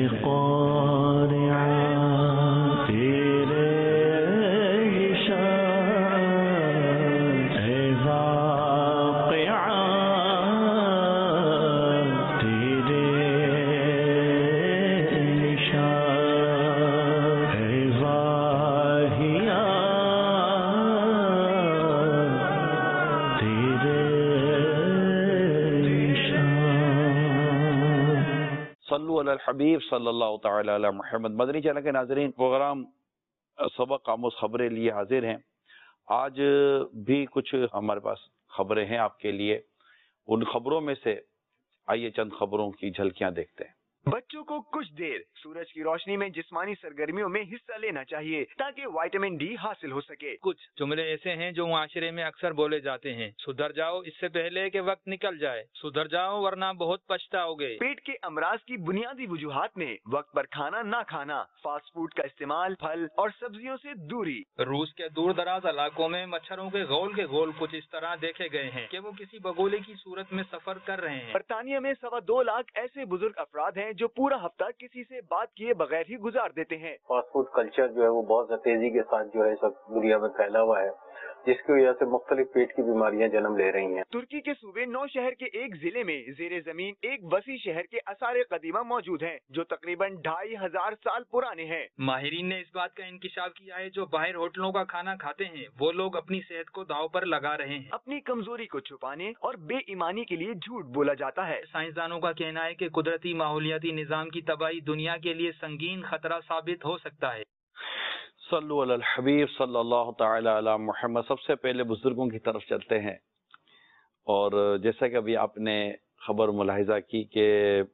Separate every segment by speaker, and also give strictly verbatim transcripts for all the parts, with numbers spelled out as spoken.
Speaker 1: حبیب صلی اللہ تعالی علی محمد۔ مدنی چینل کے ناظرین، پروگرام سبق آموز خبریں لیے حاضر ہیں۔ آج بھی کچھ ہمارے پاس خبریں ہیں آپ کے لیے۔ ان خبروں میں سے آئیے چند خبروں کی جھلکیاں دیکھتے ہیں۔
Speaker 2: بچوں کو کچھ دیر سورج کی روشنی میں جسمانی سرگرمیوں میں حصہ لینا چاہیے تاکہ وائٹامن ڈی حاصل ہو سکے۔
Speaker 3: کچھ جملے ایسے ہیں جو معاشرے میں اکثر بولے جاتے ہیں: سدھر جاؤ اس سے پہلے کہ وقت نکل جائے، سدھر جاؤ ورنہ بہت پچھتاؤ گے۔
Speaker 2: پیٹ کے امراض کی بنیادی وجوہات میں وقت پر کھانا نہ کھانا، فاسٹ فوڈ کا استعمال، پھل اور سبزیوں سے دوری۔
Speaker 3: روس کے دور دراز علاقوں میں مچھروں کے گول کے گول کچھ اس طرح دیکھے گئے ہیں کہ وہ کسی بگولے کی صورت میں سفر کر رہے ہیں۔
Speaker 2: برطانیہ میں سوا دو لاکھ ایسے بزرگ افراد ہیں جو پورا ہفتہ کسی سے بات کیے بغیر ہی گزار دیتے ہیں۔
Speaker 4: فاسٹ فوڈ کلچر جو ہے وہ بہت تیزی کے ساتھ جو ہے سب دنیا میں پھیلا ہوا ہے، جس کی وجہ سے مختلف پیٹ کی بیماریاں جنم لے رہی ہیں۔
Speaker 2: ترکی کے صوبے نو شہر کے ایک ضلع میں زیر زمین ایک وسیع شہر کے آثار قدیمہ موجود ہیں جو تقریباً ڈھائی ہزار سال پرانے ہیں۔
Speaker 3: ماہرین نے اس بات کا انکشاف کیا ہے جو باہر ہوٹلوں کا کھانا کھاتے ہیں وہ لوگ اپنی صحت کو داؤ پر لگا رہے ہیں۔
Speaker 2: اپنی کمزوری کو چھپانے اور بے ایمانی کے لیے جھوٹ بولا جاتا ہے۔
Speaker 3: سائنسدانوں کا کہنا ہے کہ قدرتی ماحولیاتی نظام کی تباہی دنیا کے لیے سنگین خطرہ ثابت ہو سکتا ہے۔
Speaker 1: صلو علی الحبیب صلی اللہ تعالی علی محمد۔ سب سے پہلے بزرگوں کی طرف چلتے ہیں، اور جیسا کہ ابھی آپ نے خبر ملاحظہ کی کہ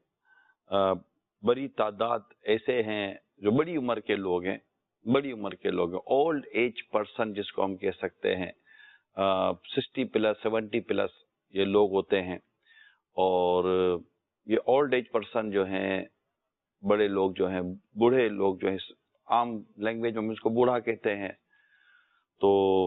Speaker 1: بڑی تعداد ایسے ہیں جو بڑی عمر کے لوگ ہیں، بڑی عمر کے لوگ ہیں، اولڈ ایج پرسن جس کو ہم کہہ سکتے ہیں، سکسٹی پلس سیونٹی پلس یہ لوگ ہوتے ہیں، اور یہ اولڈ ایج پرسن جو ہیں، بڑے لوگ جو ہیں، بوڑھے لوگ جو ہیں، عام لینگویج میں ہم اس کو بوڑھا کہتے ہیں، تو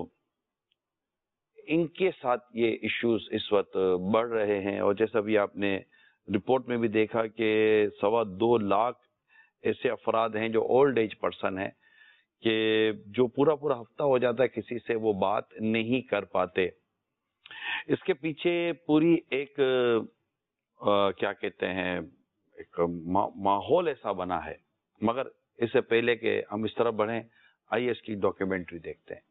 Speaker 1: ان کے ساتھ یہ ایشوز اس وقت بڑھ رہے ہیں۔ اور جیسا بھی آپ نے رپورٹ میں بھی دیکھا کہ سوا دو لاکھ ایسے افراد ہیں جو اولڈ ایج پرسن ہیں کہ جو پورا پورا ہفتہ ہو جاتا ہے کسی سے وہ بات نہیں کر پاتے۔ اس کے پیچھے پوری ایک آ, کیا کہتے ہیں ایک ماحول ایسا بنا ہے، مگر اس سے پہلے کہ ہم اس طرف بڑھیں آئیے اس کی ڈاکیومنٹری دیکھتے ہیں۔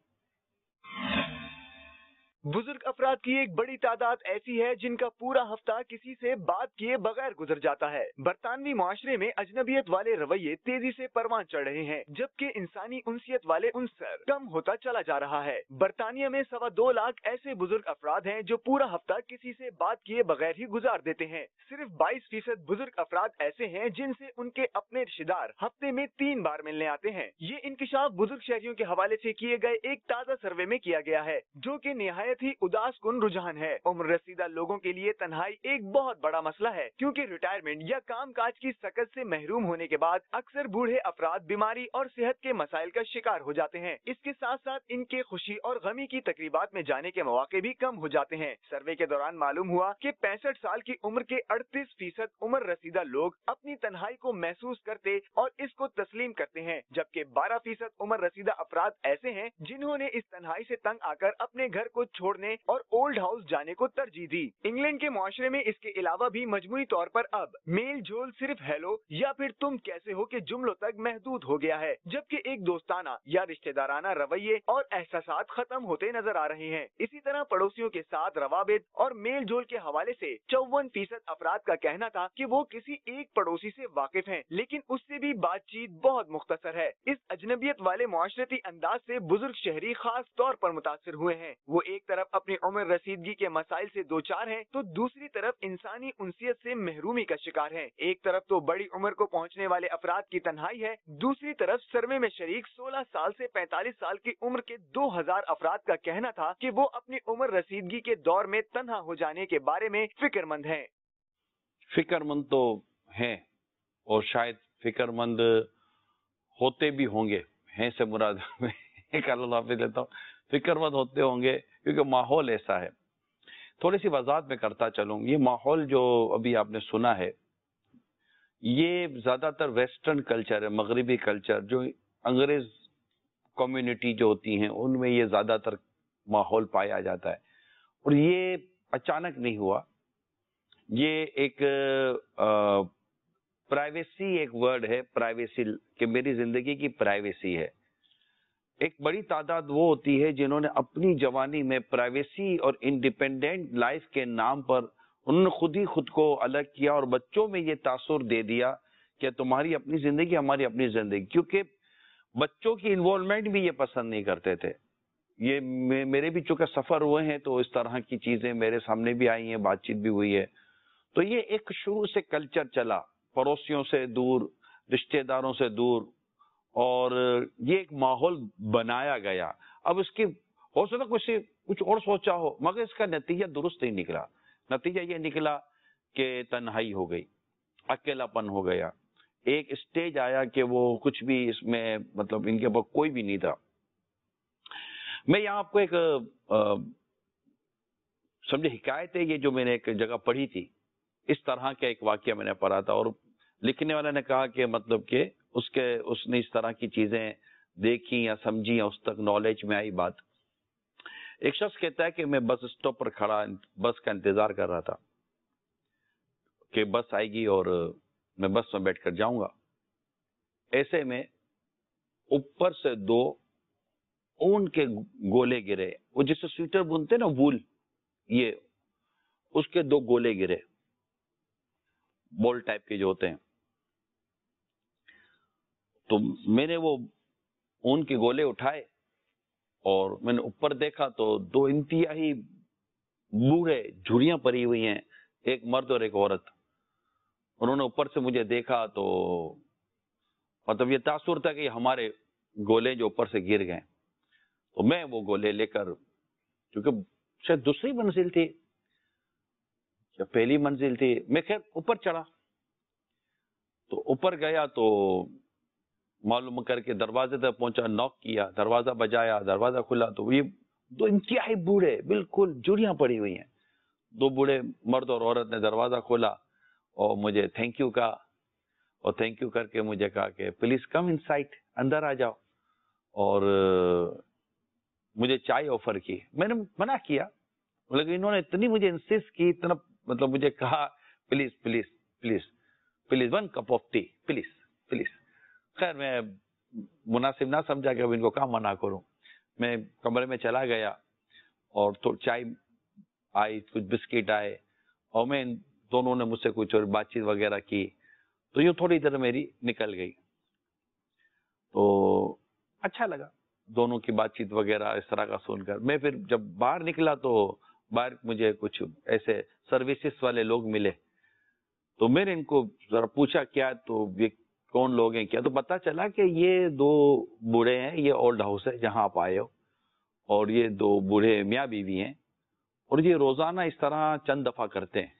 Speaker 2: بزرگ افراد کی ایک بڑی تعداد ایسی ہے جن کا پورا ہفتہ کسی سے بات کیے بغیر گزر جاتا ہے۔ برطانوی معاشرے میں اجنبیت والے رویے تیزی سے پروان چڑھ رہے ہیں جبکہ انسانی انسیت والے عنصر کم ہوتا چلا جا رہا ہے۔ برطانیہ میں سوا دو لاکھ ایسے بزرگ افراد ہیں جو پورا ہفتہ کسی سے بات کیے بغیر ہی گزار دیتے ہیں۔ صرف بائیس فیصد بزرگ افراد ایسے ہیں جن سے ان کے اپنے رشتہ دار ہفتے میں تین بار ملنے آتے ہیں۔ یہ انکشاف بزرگ شہریوں کے حوالے سے کیے گئے ایک تازہ سروے میں کیا گیا ہے جو کہ نہایت ہی اداس کن رجحان ہے۔ عمر رسیدہ لوگوں کے لیے تنہائی ایک بہت بڑا مسئلہ ہے کیونکہ ریٹائرمنٹ یا کام کاج کی سکت سے محروم ہونے کے بعد اکثر بوڑھے افراد بیماری اور صحت کے مسائل کا شکار ہو جاتے ہیں۔ اس کے ساتھ ساتھ ان کے خوشی اور غمی کی تقریبات میں جانے کے مواقع بھی کم ہو جاتے ہیں۔ سروے کے دوران معلوم ہوا کہ پینسٹھ سال کی عمر کے اڑتیس فیصد عمر رسیدہ لوگ اپنی تنہائی کو محسوس کرتے اور اس کو تسلیم کرتے ہیں، جبکہ بارہ فیصد عمر رسیدہ افراد ایسے ہیں جنہوں نے اس تنہائی سے تنگ آ کر اپنے گھر کو چھوڑنے اور اولڈ ہاؤس جانے کو ترجیح دی۔ انگلینڈ کے معاشرے میں اس کے علاوہ بھی مجموعی طور پر اب میل جول صرف ہیلو یا پھر تم کیسے ہو کے جملوں تک محدود ہو گیا ہے، جبکہ ایک دوستانہ یا رشتہ دارانہ رویے اور احساسات ختم ہوتے نظر آ رہے ہیں۔ اسی طرح پڑوسیوں کے ساتھ روابط اور میل جول کے حوالے سے چون فیصد افراد کا کہنا تھا کہ وہ کسی ایک پڑوسی سے واقف ہیں، لیکن اس سے بھی بات چیت بہت مختصر ہے۔ اس اجنبیت والے معاشرتی انداز سے بزرگ شہری خاص طور پر متاثر ہوئے ہیں۔ وہ ایک طرف اپنی عمر رسیدگی کے مسائل سے دوچار ہیں تو دوسری طرف انسانی انسیت سے محرومی کا شکار ہیں۔ ایک طرف تو بڑی عمر کو پہنچنے والے افراد کی تنہائی ہے، دوسری طرف سروے میں شریک سولہ سال سے پینتالیس سال کی عمر کے دو ہزار افراد کا کہنا تھا کہ وہ اپنی عمر رسیدگی کے دور میں تنہا ہو جانے کے بارے میں فکر مند ہیں۔
Speaker 1: فکر مند تو ہیں اور شاید فکر مند ہوتے بھی ہوں گے، ہیں سے مراد میں ایک اللہ حافظ لیتا ہوں، فکر مند ہوتے ہوں گے کیونکہ ماحول ایسا ہے۔ تھوڑی سی وضاحت میں کرتا چلوں، یہ ماحول جو ابھی آپ نے سنا ہے یہ زیادہ تر ویسٹرن کلچر ہے، مغربی کلچر، جو انگریز کمیونٹی جو ہوتی ہیں ان میں یہ زیادہ تر ماحول پایا جاتا ہے. اور یہ اچانک نہیں ہوا، یہ ایک پرائیویسی ایک ورڈ ہے، پرائیویسی، کہ میری زندگی کی پرائیویسی ہے. ایک بڑی تعداد وہ ہوتی ہے جنہوں نے اپنی جوانی میں پرائیویسی اور انڈیپینڈنٹ لائف کے نام پر انہوں نے خود ہی خود کو الگ کیا اور بچوں میں یہ تاثر دے دیا کہ تمہاری اپنی زندگی ہماری اپنی زندگی. کیونکہ بچوں کی انوالومنٹ بھی یہ پسند نہیں کرتے تھے. یہ میرے بھی چونکہ سفر ہوئے ہیں تو اس طرح کی چیزیں میرے سامنے بھی آئی ہیں، بات چیت بھی ہوئی ہے. تو یہ ایک شروع سے کلچر چلا، پڑوسیوں سے دور، رشتہ داروں سے دور، اور یہ ایک ماحول بنایا گیا. اب اس کی ہو سکتا کچھ کچھ اور سوچا ہو، مگر اس کا نتیجہ درست نہیں نکلا. نتیجہ یہ نکلا کہ تنہائی ہو گئی، اکیلا پن ہو گیا. ایک اسٹیج آیا کہ وہ کچھ بھی اس میں مطلب ان کے پاس کوئی بھی نہیں تھا. میں یہاں آپ کو ایک سمجھے حکایت ہے یہ جو میں نے ایک جگہ پڑھی تھی، اس طرح کا ایک واقعہ میں نے پڑھا تھا، اور لکھنے والے نے کہا کہ مطلب کہ اس کے اس نے اس طرح کی چیزیں دیکھی یا سمجھی یا اس تک نالج میں آئی بات. ایک شخص کہتا ہے کہ میں بس اسٹاپ پر کھڑا بس کا انتظار کر رہا تھا کہ بس آئے گی اور میں بس میں بیٹھ کر جاؤں گا. ایسے میں اوپر سے دو اون کے گولے گرے، وہ جس سے سویٹر بنتے نا وول، یہ اس کے دو گولے گرے، بال ٹائپ کے جو ہوتے ہیں. تو میں نے وہ اون کے گولے اٹھائے اور میں نے اوپر دیکھا تو دو انتہائی بوڑھے جھریاں پڑی ہوئی ہیں، ایک مرد اور ایک عورت. انہوں نے اوپر سے مجھے دیکھا تو مطلب یہ تاثر تھا کہ ہمارے گولے جو اوپر سے گر گئے. تو میں وہ گولے لے کر، کیونکہ شاید دوسری منزل تھی یا پہلی منزل تھی، میں خیر اوپر چڑھا. تو اوپر گیا تو معلوم کر کے دروازے تک پہنچا، ناک کیا، دروازہ بجایا، دروازہ کھلا تو یہ دو انتہائی بوڑھے بالکل جھریاں پڑی ہوئی ہیں، دو بوڑھے مرد اور عورت نے دروازہ کھولا اور مجھے تھینک یو کہا، اور تھینک یو کر کے مجھے کہا کہ پلیز کم ان سائٹ، اندر آ جاؤ، اور مجھے چائے آفر کی. میں نے منع کیا، لیکن انہوں نے اتنی مجھے انسسٹ کی، اتنا مطلب مجھے کہا please please please please one cup of tea please please. خیر میں مناسب نہ سمجھا کہ اب ان کو کہاں منع کروں. میں کمرے میں چلا گیا اور تو چائے آئی، کچھ بسکٹ آئے، اور میں دونوں نے مجھ سے کچھ اور بات چیت وغیرہ کی. تو یوں تھوڑی دیر میری نکل گئی. تو اچھا لگا دونوں کی بات چیت وغیرہ اس طرح کا سن کر. میں پھر جب باہر نکلا تو باہر مجھے کچھ ایسے سروسز والے لوگ ملے. تو میں نے ان کو ذرا پوچھا کیا تو یہ کون لوگ ہیں کیا، تو پتا چلا کہ یہ دو بوڑھے ہیں، یہ اولڈ ہاؤس ہے جہاں آپ آئے ہو، اور یہ دو بوڑھے میاں بیوی ہیں، اور یہ روزانہ اس طرح چند دفعہ کرتے ہیں.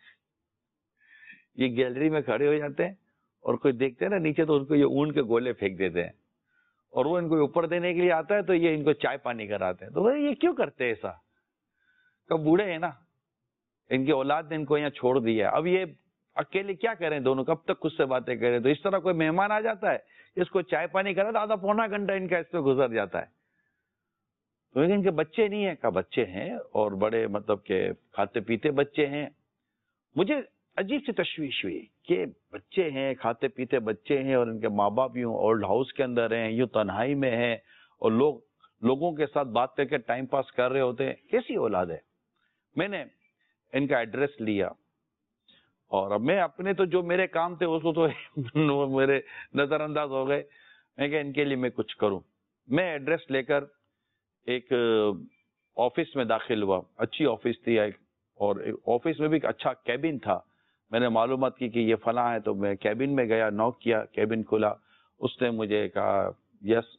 Speaker 1: یہ گیلری میں کھڑے ہو جاتے ہیں اور کوئی دیکھتے ہیں نا نیچے تو ان کو یہ اون کے گولے پھینک دیتے ہیں، اور وہ ان کو اوپر دینے کے لیے آتا ہے تو یہ ان کو چائے پانی کراتے ہیں. تو یہ کیوں کرتے ہیں ایسا؟ کہ بوڑھے ہیں نا، ان کی اولاد نے ان کو یہاں چھوڑ دیا. اب یہ اکیلے کیا کریں دونوں، کب تک خود سے باتیں کریں؟ تو اس طرح کوئی مہمان آ جاتا ہے، اس کو چائے پانی کرا تو آدھا پونا گھنٹہ ان کا اس پہ گزر جاتا ہے. تو ان کے بچے نہیں ہیں، کا بچے ہیں اور بڑے مطلب کہ کھاتے پیتے بچے ہیں. مجھے عجیب سی تشویش ہوئی کہ بچے ہیں، کھاتے پیتے بچے ہیں، اور ان کے ماں باپ یوں اولڈ ہاؤس کے اندر ہیں، یوں تنہائی میں ہیں، اور لوگ لوگوں کے ساتھ بات کر کے ٹائم پاس کر رہے ہوتے ہیں. کیسی اولاد ہے؟ میں نے ان کا ایڈریس لیا، اور اب میں اپنے تو جو میرے کام تھے اس کو تو میرے نظر انداز ہو گئے. میں کہ ان کے لیے میں کچھ کروں. میں ایڈریس لے کر ایک آفس میں داخل ہوا. اچھی آفس تھی، اور آفس میں بھی ایک اچھا کیبن تھا. میں نے معلومات کی کہ یہ فلاں ہے، تو میں کیبن میں گیا، نوک کیا، کیبن کھلا. اس نے مجھے کہا یس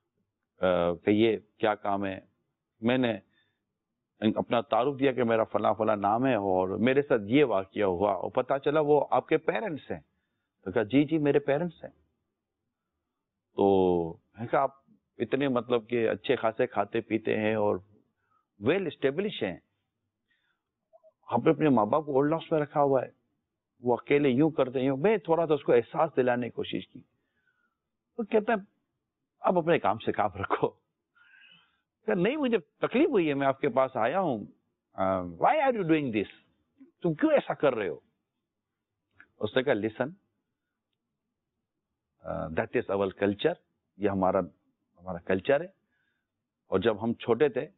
Speaker 1: کہ یہ کیا کام ہے. میں نے اپنا تعارف دیا کہ میرا فلاں فلاں نام ہے اور میرے ساتھ یہ واقعہ ہوا، اور پتا چلا وہ آپ کے پیرنٹس ہیں. تو کہا جی جی میرے پیرنٹس ہیں. تو میں کہا آپ اتنے مطلب کہ اچھے خاصے کھاتے پیتے ہیں اور ویل اسٹیبلش ہیں، آپ نے اپنے ماں باپ کو اولڈ ہاؤس میں رکھا ہوا ہے. وہ اکیلے یوں کرتے ہیں. میں تھوڑا سا اس کو احساس دلانے کی کوشش کی. وہ کہتے ہیں اب اپنے کام سے کام رکھو. کہ نہیں مجھے تکلیف ہوئی ہے, میں آپ کے پاس آیا ہوں. Why are you doing this, تم کیوں ایسا کر رہے ہو؟ اس نے کہا listen, that is over culture, یہ ہمارا ہمارا کلچر ہے. اور جب ہم چھوٹے تھے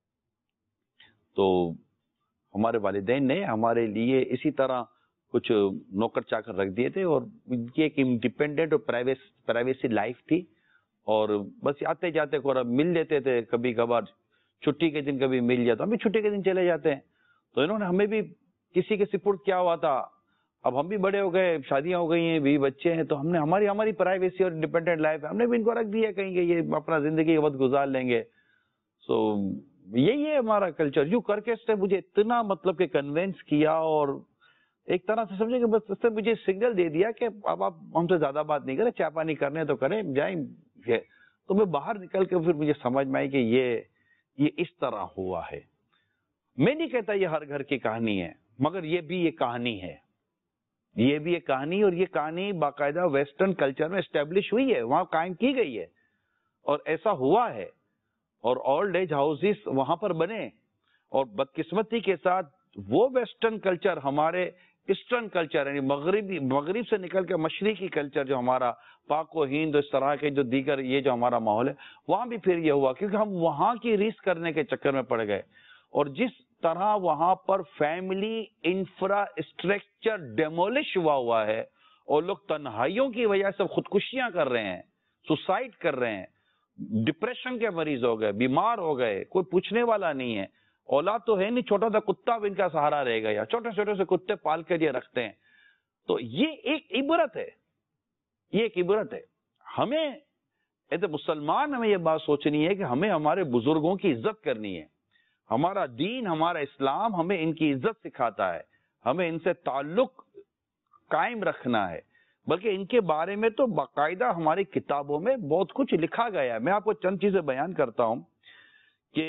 Speaker 1: تو ہمارے والدین نے ہمارے لیے اسی طرح کچھ نوکر چاکر رکھ دیے تھے, اور یہ ایک انڈیپینڈنٹ اور پرائیویسی لائف تھی. اور بس آتے جاتے کو مل لیتے تھے, کبھی کبھار چھٹی کے دن کبھی مل جاتا, ہم بھی چھٹی کے دن چلے جاتے ہیں. تو انہوں نے ہمیں بھی کسی کے سپرد کیا ہوا تھا. اب ہم بھی بڑے ہو گئے, شادیاں ہو گئی ہیں, بیوی بچے ہیں, تو ہم نے ہماری ہماری پرائیویسی اور انڈیپینڈنٹ لائف ہے, ہم نے بھی ان کو رکھ دیا کہیں گے یہ اپنا زندگی کا وقت گزار لیں گے. سو یہی ہے ہمارا کلچر. یوں کر کے اس نے مجھے اتنا مطلب کہ کنونس کیا, اور ایک طرح سے سمجھے کہ بس اس نے مجھے سگنل دے دیا کہ اب آپ ہم سے زیادہ بات نہیں کریں, چائے پانی کرنے تو کریں, جائیں. تو میں باہر نکل کے پھر مجھے سمجھ میں آئی کہ یہ یہ اس طرح ہوا ہے. میں نہیں کہتا یہ ہر گھر کی کہانی ہے, مگر یہ بھی یہ کہانی ہے, یہ بھی ایک کہانی, اور یہ کہانی باقاعدہ ویسٹرن کلچر میں اسٹیبلش ہوئی ہے, وہاں قائم کی گئی ہے, اور ایسا ہوا ہے. اور اولڈ ایج ہاؤسز وہاں پر بنے, اور بدقسمتی کے ساتھ وہ ویسٹرن کلچر ہمارے ایسٹرن کلچر یعنی مغربی مغرب سے نکل کے مشرقی کلچر جو ہمارا پاک و ہند اس طرح کے جو دیگر یہ جو ہمارا ماحول ہے, وہاں بھی پھر یہ ہوا کیونکہ ہم وہاں کی ریس کرنے کے چکر میں پڑ گئے. اور جس طرح وہاں پر فیملی انفراسٹرکچر ڈیمولش ہوا ہوا ہے, اور لوگ تنہائیوں کی وجہ سے خودکشیاں کر رہے ہیں, سوسائڈ کر رہے ہیں, ڈپریشن کے مریض ہو گئے, بیمار ہو گئے, کوئی پوچھنے والا نہیں ہے. اولاد تو ہے نہیں, چھوٹا سا کتا بھی ان کا سہارا رہے گا, یا چھوٹے چھوٹے سے کتے پال کے یہ رکھتے ہیں. تو یہ ایک عبرت ہے, یہ ایک عبرت ہے. ہمیں ایسے مسلمان ہمیں یہ بات سوچنی ہے کہ ہمیں ہمارے بزرگوں کی عزت کرنی ہے. ہمارا دین, ہمارا اسلام ہمیں ان کی عزت سکھاتا ہے, ہمیں ان سے تعلق قائم رکھنا ہے. بلکہ ان کے بارے میں تو باقاعدہ ہماری کتابوں میں بہت کچھ لکھا گیا ہے. میں آپ کو چند چیزیں بیان کرتا ہوں کہ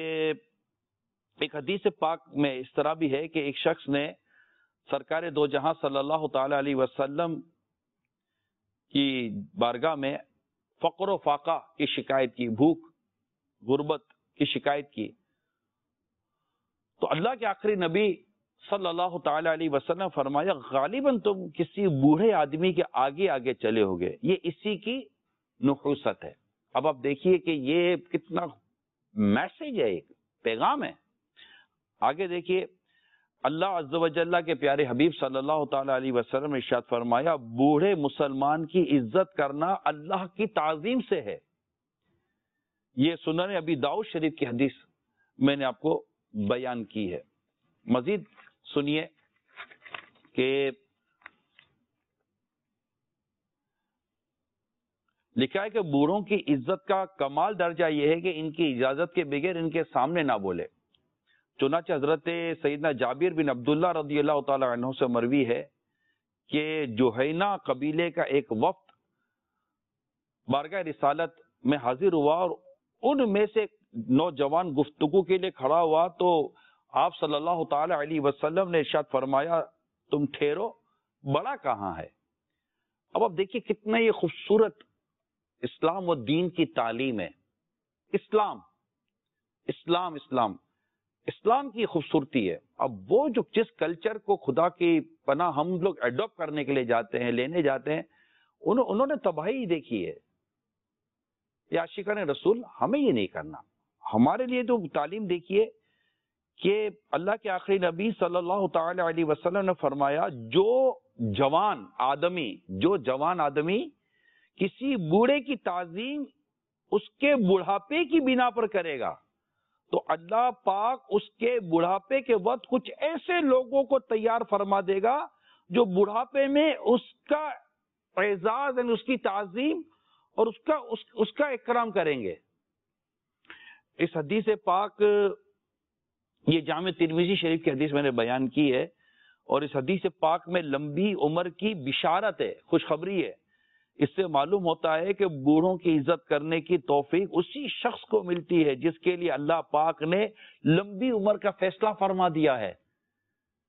Speaker 1: ایک حدیث پاک میں اس طرح بھی ہے کہ ایک شخص نے سرکار دو جہاں صلی اللہ تعالی علیہ وسلم کی بارگاہ میں فقر و فاقہ کی شکایت کی, بھوک غربت کی شکایت کی. تو اللہ کے آخری نبی صلی اللہ تعالی علیہ وسلم فرمایا غالباً تم کسی بوڑھے آدمی کے آگے آگے چلے ہوگے, یہ اسی کی نحوست ہے. اب آپ دیکھیے کہ یہ کتنا میسج ہے, ایک پیغام ہے. آگے دیکھیے, اللہ عز و جل کے پیارے حبیب صلی اللہ تعالی علیہ وسلم نے ارشاد فرمایا بوڑھے مسلمان کی عزت کرنا اللہ کی تعظیم سے ہے. یہ سنن ابی داؤد شریف کی حدیث میں نے آپ کو بیان کی ہے. مزید سنیے کہ لکھا ہے کہ بوڑھوں کی عزت کا کمال درجہ یہ ہے کہ ان کی اجازت کے بغیر ان کے سامنے نہ بولے. چنانچہ حضرت سیدنا جابر بن عبداللہ رضی اللہ تعالی عنہ سے مروی ہے کہ جوہینہ قبیلے کا ایک وفد بارگاہ رسالت میں حاضر ہوا, اور ان میں سے نوجوان گفتگو کے لیے کھڑا ہوا تو آپ صلی اللہ تعالی علیہ وسلم نے ارشاد فرمایا تم ٹھہرو, بڑا کہاں ہے. اب آپ دیکھیے کتنا یہ خوبصورت اسلام و دین کی تعلیم ہے. اسلام اسلام اسلام اسلام کی خوبصورتی ہے. اب وہ جو جس کلچر کو خدا کی پناہ ہم لوگ ایڈاپٹ کرنے کے لیے جاتے ہیں, لینے جاتے ہیں, انہوں, انہوں نے تباہی دیکھی ہے. یہ عاشقان رسول ہمیں یہ نہیں کرنا. ہمارے لیے تو تعلیم دیکھیے کہ اللہ کے آخری نبی صلی اللہ تعالی علیہ وسلم نے فرمایا جو جوان آدمی جو جوان آدمی کسی بوڑھے کی تعظیم اس کے بڑھاپے کی بنا پر کرے گا تو اللہ پاک اس کے بڑھاپے کے وقت کچھ ایسے لوگوں کو تیار فرما دے گا جو بڑھاپے میں اس کا اعزاز یعنی اس کی تعظیم اور اس کا اس, اس کا اکرام کریں گے. اس حدیث پاک یہ جامع ترمذی شریف کی حدیث میں نے بیان کی ہے, اور اس حدیث پاک میں لمبی عمر کی بشارت ہے, خوشخبری ہے. اس سے معلوم ہوتا ہے کہ بوڑھوں کی عزت کرنے کی توفیق اسی شخص کو ملتی ہے جس کے لیے اللہ پاک نے لمبی عمر کا فیصلہ فرما دیا ہے.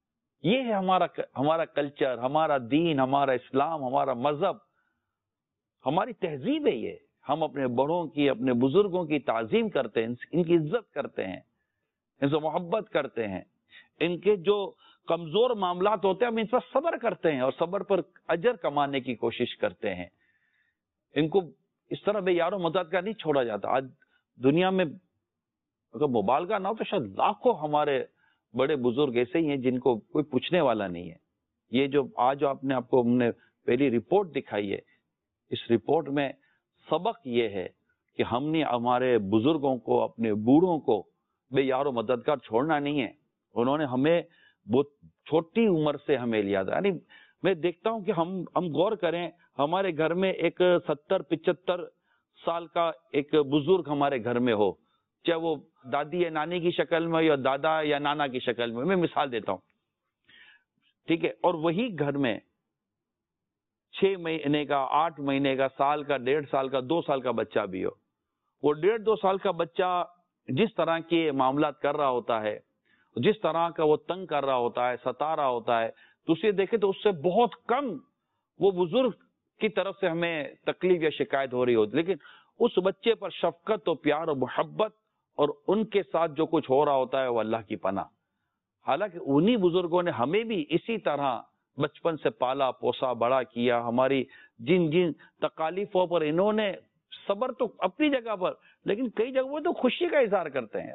Speaker 1: یہ ہے ہمارا ہمارا کلچر، ہمارا دین، ہمارا اسلام، ہمارا مذہب، ہماری تہذیب ہے یہ. ہم اپنے بڑوں کی، اپنے بزرگوں کی تعظیم کرتے ہیں، ان کی عزت کرتے ہیں، ان سے محبت کرتے ہیں. ان کے جو کمزور معاملات ہوتے ہیں ہم ان پر صبر کرتے ہیں اور صبر پر اجر کمانے کی کوشش کرتے ہیں. ان کو اس طرح بے یار و مدد کا نہیں چھوڑا جاتا. آج دنیا میں اگر مبالغہ نہ ہو تو شاید لاکھوں ہمارے بڑے بزرگ ایسے ہی ہیں جن کو کوئی پوچھنے والا نہیں ہے. یہ جو آج آپ نے آپ کو ہم نے پہلی رپورٹ دکھائی ہے، اس رپورٹ میں سبق یہ ہے کہ ہم نے ہمارے بزرگوں کو، اپنے بوڑھوں کو بے یار و مددگار چھوڑنا نہیں ہے. انہوں نے ہمیں بہت چھوٹی عمر سے ہمیں لیا تھا. یعنی میں دیکھتا ہوں کہ ہم ہم غور کریں، ہمارے گھر میں ایک ستر پچہتر سال کا ایک بزرگ ہمارے گھر میں ہو، چاہے وہ دادی یا نانی کی شکل میں یا دادا یا نانا کی شکل میں، میں مثال دیتا ہوں، ٹھیک ہے، اور وہی گھر میں چھ مہینے کا، آٹھ مہینے کا، سال کا، ڈیڑھ سال کا، دو سال کا بچہ بھی ہو. وہ ڈیڑھ دو سال کا بچہ جس طرح کے معاملات کر رہا ہوتا ہے، جس طرح کا وہ تنگ کر رہا ہوتا ہے، ستا رہا ہوتا ہے، تو اسے دیکھیں تو اس سے بہت کم وہ بزرگ کی طرف سے ہمیں تکلیف یا شکایت ہو رہی ہوتی. لیکن اس بچے پر شفقت و پیار و محبت اور ان کے ساتھ جو کچھ ہو رہا ہوتا ہے وہ اللہ کی پناہ. حالانکہ انہی بزرگوں نے ہمیں بھی اسی طرح بچپن سے پالا پوسا بڑا کیا. ہماری جن جن تکالیفوں پر انہوں نے صبر تو اپنی جگہ پر، لیکن کئی جگہوں تو خوشی کا اظہار کرتے ہیں.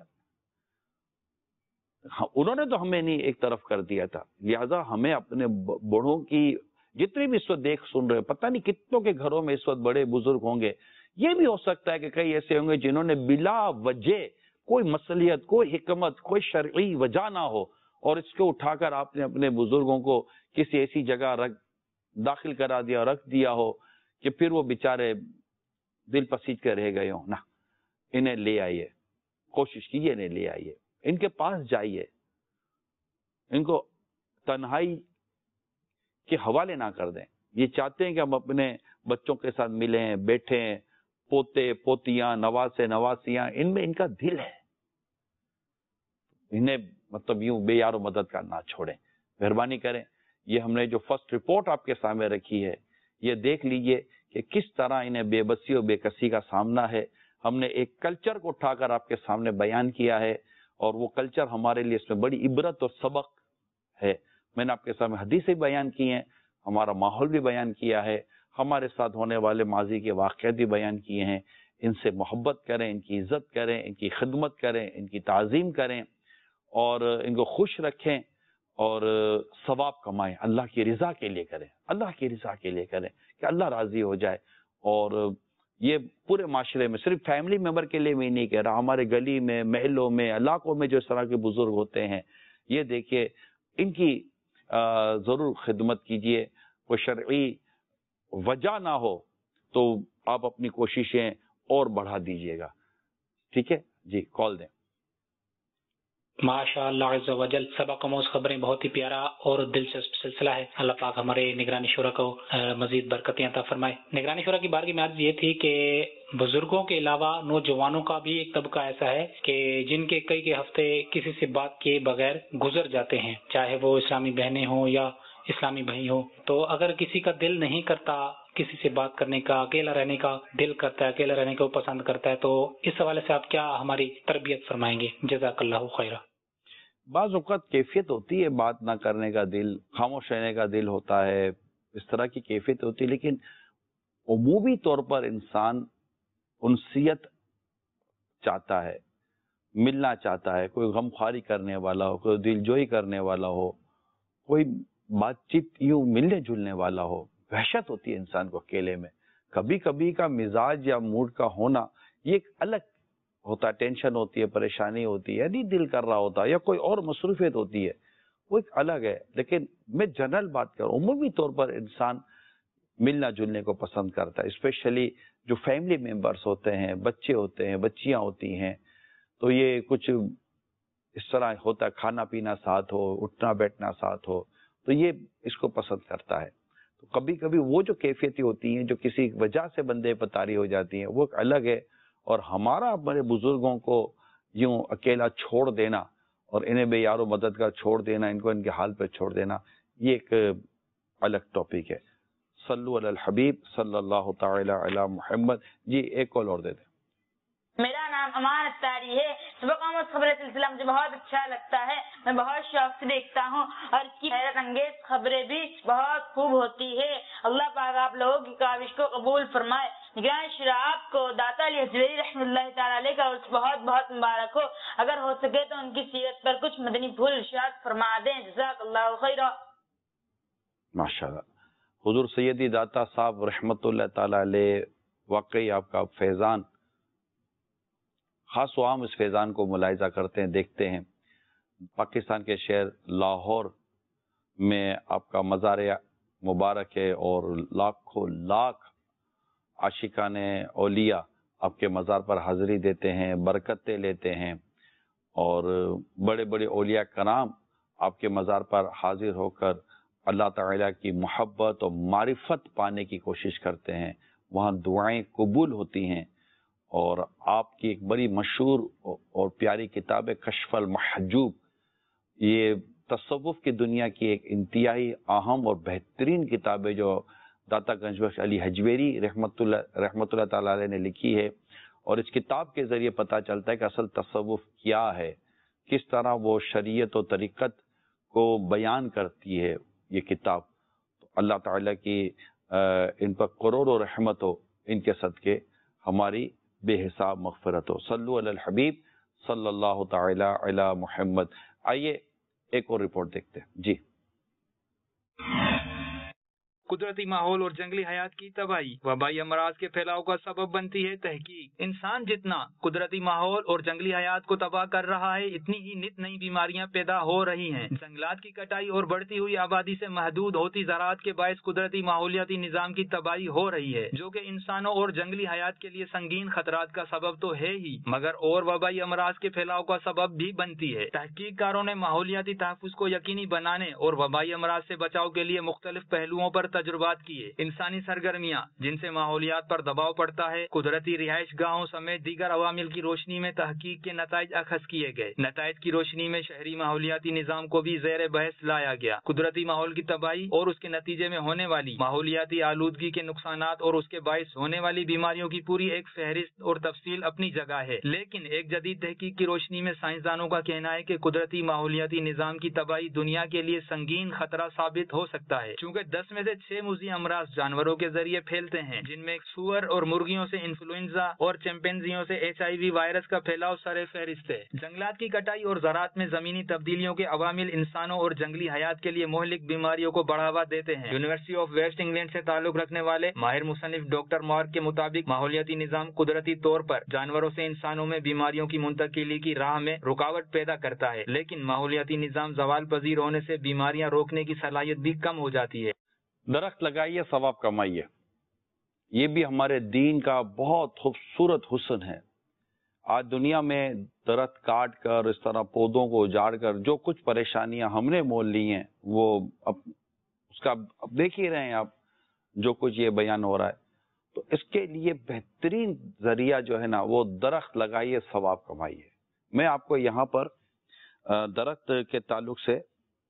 Speaker 1: انہوں نے تو ہمیں نہیں ایک طرف کر دیا تھا. لہذا ہمیں اپنے بڑوں کی جتنی بھی اس وقت دیکھ سن رہے، پتہ نہیں کتنوں کے گھروں میں اس وقت بڑے بزرگ ہوں گے. یہ بھی ہو سکتا ہے کہ کئی ایسے ہوں گے جنہوں نے بلا وجہ کوئی مصلیحت، کوئی حکمت، کوئی شرعی وجہ نہ ہو، اور اس کو اٹھا کر آپ نے اپنے بزرگوں کو کسی ایسی جگہ رکھ داخل کرا دیا، رکھ دیا ہو کہ پھر وہ بیچارے دل پسیج کر رہ گئے ہوں. نہ، انہیں لے آئیے، کوشش کیجیے انہیں لے آئیے، ان کے پاس جائیے، ان کو تنہائی کے حوالے نہ کر دیں. یہ چاہتے ہیں کہ ہم اپنے بچوں کے ساتھ ملیں، بیٹھیں، پوتے پوتیاں، نواسے نواسیاں، ان میں ان کا دل ہے. انہیں مطلب یوں بے یار و مدد کا نہ چھوڑیں، مہربانی کریں. یہ ہم نے جو فرسٹ رپورٹ آپ کے سامنے رکھی ہے، یہ دیکھ لیجئے کہ کس طرح انہیں بے بسی و بے کسی کا سامنا ہے. ہم نے ایک کلچر کو اٹھا کر آپ کے سامنے بیان کیا ہے، اور وہ کلچر ہمارے لیے اس میں بڑی عبرت اور سبق ہے. میں نے آپ کے سامنے حدیثیں بیان کی ہیں، ہمارا ماحول بھی بیان کیا ہے، ہمارے ساتھ ہونے والے ماضی کے واقعات بھی بیان کیے ہیں. ان سے محبت کریں، ان کی عزت کریں، ان کی خدمت کریں، ان کی تعظیم کریں، اور ان کو خوش رکھیں اور ثواب کمائیں. اللہ کی رضا کے لیے کریں، اللہ کی رضا کے لیے کریں کہ اللہ راضی ہو جائے. اور یہ پورے معاشرے میں، صرف فیملی ممبر کے لیے میں نہیں کہہ رہا، ہمارے گلی میں، محلوں میں، علاقوں میں جو اس طرح کے بزرگ ہوتے ہیں، یہ دیکھیے ان کی ضرور خدمت کیجیے. کوئی شرعی وجہ نہ ہو تو آپ اپنی کوششیں اور بڑھا دیجیے گا. ٹھیک ہے جی، کال دیں.
Speaker 5: ماشاء اللہ عز و جل، سبق آموز خبریں، بہت ہی پیارا اور دلچسپ سلسلہ ہے. اللہ پاک ہمارے نگرانی شورا کو مزید برکتیں عطا فرمائے. نگرانی شورا کی بارگاہ میں عرض یہ تھی کہ بزرگوں کے علاوہ نوجوانوں کا بھی ایک طبقہ ایسا ہے کہ جن کے کئی کے ہفتے کسی سے بات کیے بغیر گزر جاتے ہیں، چاہے وہ اسلامی بہنیں ہوں یا اسلامی بھائی ہوں. تو اگر کسی کا دل نہیں کرتا کسی سے بات کرنے کا، اکیلا رہنے کا دل کرتا ہے، اکیلا رہنے کو پسند کرتا ہے، تو اس حوالے سے آپ کیا ہماری تربیت فرمائیں گے؟ جزاک اللہ خیرہ.
Speaker 1: بعض اوقات کیفیت ہوتی ہے بات نہ کرنے کا دل، خاموش رہنے کا دل ہوتا ہے، اس طرح کی کیفیت ہوتی ہے. لیکن عمومی طور پر انسان انسیت چاہتا ہے، ملنا چاہتا ہے. کوئی غم خواری کرنے والا ہو، کوئی دل جوئی کرنے والا ہو، کوئی بات چیت یوں ملنے جلنے والا ہو. وحشت ہوتی ہے انسان کو اکیلے میں. کبھی کبھی کا مزاج یا موڈ کا ہونا یہ ایک الگ ہوتا ہے، ٹینشن ہوتی ہے، پریشانی ہوتی ہے، نہیں دل کر رہا ہوتا یا کوئی اور مصروفیت ہوتی ہے، وہ ایک الگ ہے. لیکن میں جنرل بات کروں، عمومی طور پر انسان ملنا جلنے کو پسند کرتا ہے. اسپیشلی جو فیملی ممبرس ہوتے ہیں، بچے ہوتے ہیں، بچیاں ہوتی ہیں، تو یہ کچھ اس طرح ہوتا ہے، کھانا پینا ساتھ ہو، اٹھنا بیٹھنا ساتھ ہو، تو یہ اس کو پسند کرتا ہے. تو کبھی کبھی وہ جو کیفیتیں ہوتی ہیں جو کسی وجہ سے بندے پر طاری ہو جاتی ہیں، وہ ایک الگ ہے. اور ہمارا ہمارے بزرگوں کو یوں اکیلا چھوڑ دینا اور انہیں بے یار و مدد کا چھوڑ دینا، ان کو ان کے حال پہ چھوڑ دینا، یہ ایک الگ ٹاپک ہے۔ صلو علی الحبیب صلی اللہ تعالی علی محمد۔ جی ایک کال اور دے دیں۔
Speaker 6: میرا نام امان اتاری ہے۔ سبق آموز خبر سلسلہ مجھے بہت اچھا لگتا ہے، میں بہت شوق سے دیکھتا ہوں اور اس کی حیرت انگیز خبریں بھی بہت خوب ہوتی ہے۔ اللہ پاک آپ لوگوں کی کاوش کو قبول فرمائے۔ نگران شورا آپ کو داتا علی حجویری رحمۃ اللہ تعالی علیہ کا بہت بہت مبارک ہو۔ اگر ہو سکے تو ان کی سیرت پر کچھ مدنی پھول ارشاد فرما دیں۔ جزاک اللہ خیرا۔
Speaker 1: ماشاءاللہ، حضور سیدی داتا صاحب رحمۃ اللہ تعالی علیہ، واقعی آپ کا فیضان، خاص و عام اس فیضان کو ملاحظہ کرتے ہیں، دیکھتے ہیں۔ پاکستان کے شہر لاہور میں آپ کا مزار مبارک ہے اور لاکھوں لاکھ عاشقان اولیاء آپ کے مزار پر حاضری دیتے ہیں، برکتیں لیتے ہیں، اور بڑے بڑے اولیاء کرام آپ کے مزار پر حاضر ہو کر اللہ تعالیٰ کی محبت اور معرفت پانے کی کوشش کرتے ہیں۔ وہاں دعائیں قبول ہوتی ہیں، اور آپ کی ایک بڑی مشہور اور پیاری کتاب ہے کشف المحجوب، یہ تصوف کی دنیا کی ایک انتہائی اہم اور بہترین کتاب ہے جو داتا گنج بخش علی حجویری رحمۃ اللہ رحمۃ اللہ تعالی علیہ نے لکھی ہے، اور اس کتاب کے ذریعے پتہ چلتا ہے کہ اصل تصوف کیا ہے، کس طرح وہ شریعت و طریقت کو بیان کرتی ہے یہ کتاب۔ تو اللہ تعالیٰ کی ان پر کروڑوں رحمت ہو، ان کے صدقے ہماری بے حساب مغفرت ہو۔ صلو علی الحبیب صلی اللہ تعالی علی محمد۔ آئیے ایک اور رپورٹ دیکھتے ہیں۔ جی
Speaker 3: قدرتی ماحول اور جنگلی حیات کی تباہی وبائی امراض کے پھیلاؤ کا سبب بنتی ہے تحقیق۔ انسان جتنا قدرتی ماحول اور جنگلی حیات کو تباہ کر رہا ہے، اتنی ہی نت نئی بیماریاں پیدا ہو رہی ہیں۔ جنگلات کی کٹائی اور بڑھتی ہوئی آبادی سے محدود ہوتی زراعت کے باعث قدرتی ماحولیاتی نظام کی تباہی ہو رہی ہے، جو کہ انسانوں اور جنگلی حیات کے لیے سنگین خطرات کا سبب تو ہے ہی، مگر اور وبائی امراض کے پھیلاؤ کا سبب بھی بنتی ہے۔ تحقیق کاروں نے ماحولیاتی تحفظ کو یقینی بنانے اور وبائی امراض سے بچاؤ کے لیے مختلف پہلوؤں پر تجربات کیے۔ انسانی سرگرمیاں جن سے ماحولیات پر دباؤ پڑتا ہے، قدرتی رہائش گاہوں سمیت دیگر عوامل کی روشنی میں تحقیق کے نتائج اخذ کیے گئے۔ نتائج کی روشنی میں شہری ماحولیاتی نظام کو بھی زیر بحث لایا گیا۔ قدرتی ماحول کی تباہی اور اس کے نتیجے میں ہونے والی ماحولیاتی آلودگی کے نقصانات اور اس کے باعث ہونے والی بیماریوں کی پوری ایک فہرست اور تفصیل اپنی جگہ ہے، لیکن ایک جدید تحقیق کی روشنی میں سائنسدانوں کا کہنا ہے کہ قدرتی ماحولیاتی نظام کی تباہی دنیا کے لیے سنگین خطرہ ثابت ہو سکتا ہے، چونکہ دس میں سے چھ موذی امراض جانوروں کے ذریعے پھیلتے ہیں، جن میں سور اور مرغیوں سے انفلوئنزا اور چمپینزیوں سے ایچ آئی وی وائرس کا پھیلاؤ سر فہرست ہے۔ جنگلات کی کٹائی اور زراعت میں زمینی تبدیلیوں کے عوامل انسانوں اور جنگلی حیات کے لیے مہلک بیماریوں کو بڑھاوا دیتے ہیں۔ یونیورسٹی آف ویسٹ انگلینڈ سے تعلق رکھنے والے ماہر مصنف ڈاکٹر مارک کے مطابق ماحولیاتی نظام قدرتی طور پر جانوروں سے انسانوں میں بیماریوں کی منتقلی کی راہ میں رکاوٹ پیدا کرتا ہے، لیکن ماحولیاتی نظام زوال پذیر ہونے سے بیماریاں روکنے کی صلاحیت بھی کم ہو جاتی ہے۔
Speaker 1: درخت لگائیے، ثواب کمائیے، یہ بھی ہمارے دین کا بہت خوبصورت حسن ہے۔ آج دنیا میں درخت کاٹ کر، اس طرح پودوں کو اجاڑ کر جو کچھ پریشانیاں ہم نے مول لی ہیں، وہ اب اس کا اب دیکھ ہی رہے ہیں آپ، جو کچھ یہ بیان ہو رہا ہے۔ تو اس کے لیے بہترین ذریعہ جو ہے نا، وہ درخت لگائیے، ثواب کمائیے۔ میں آپ کو یہاں پر درخت کے تعلق سے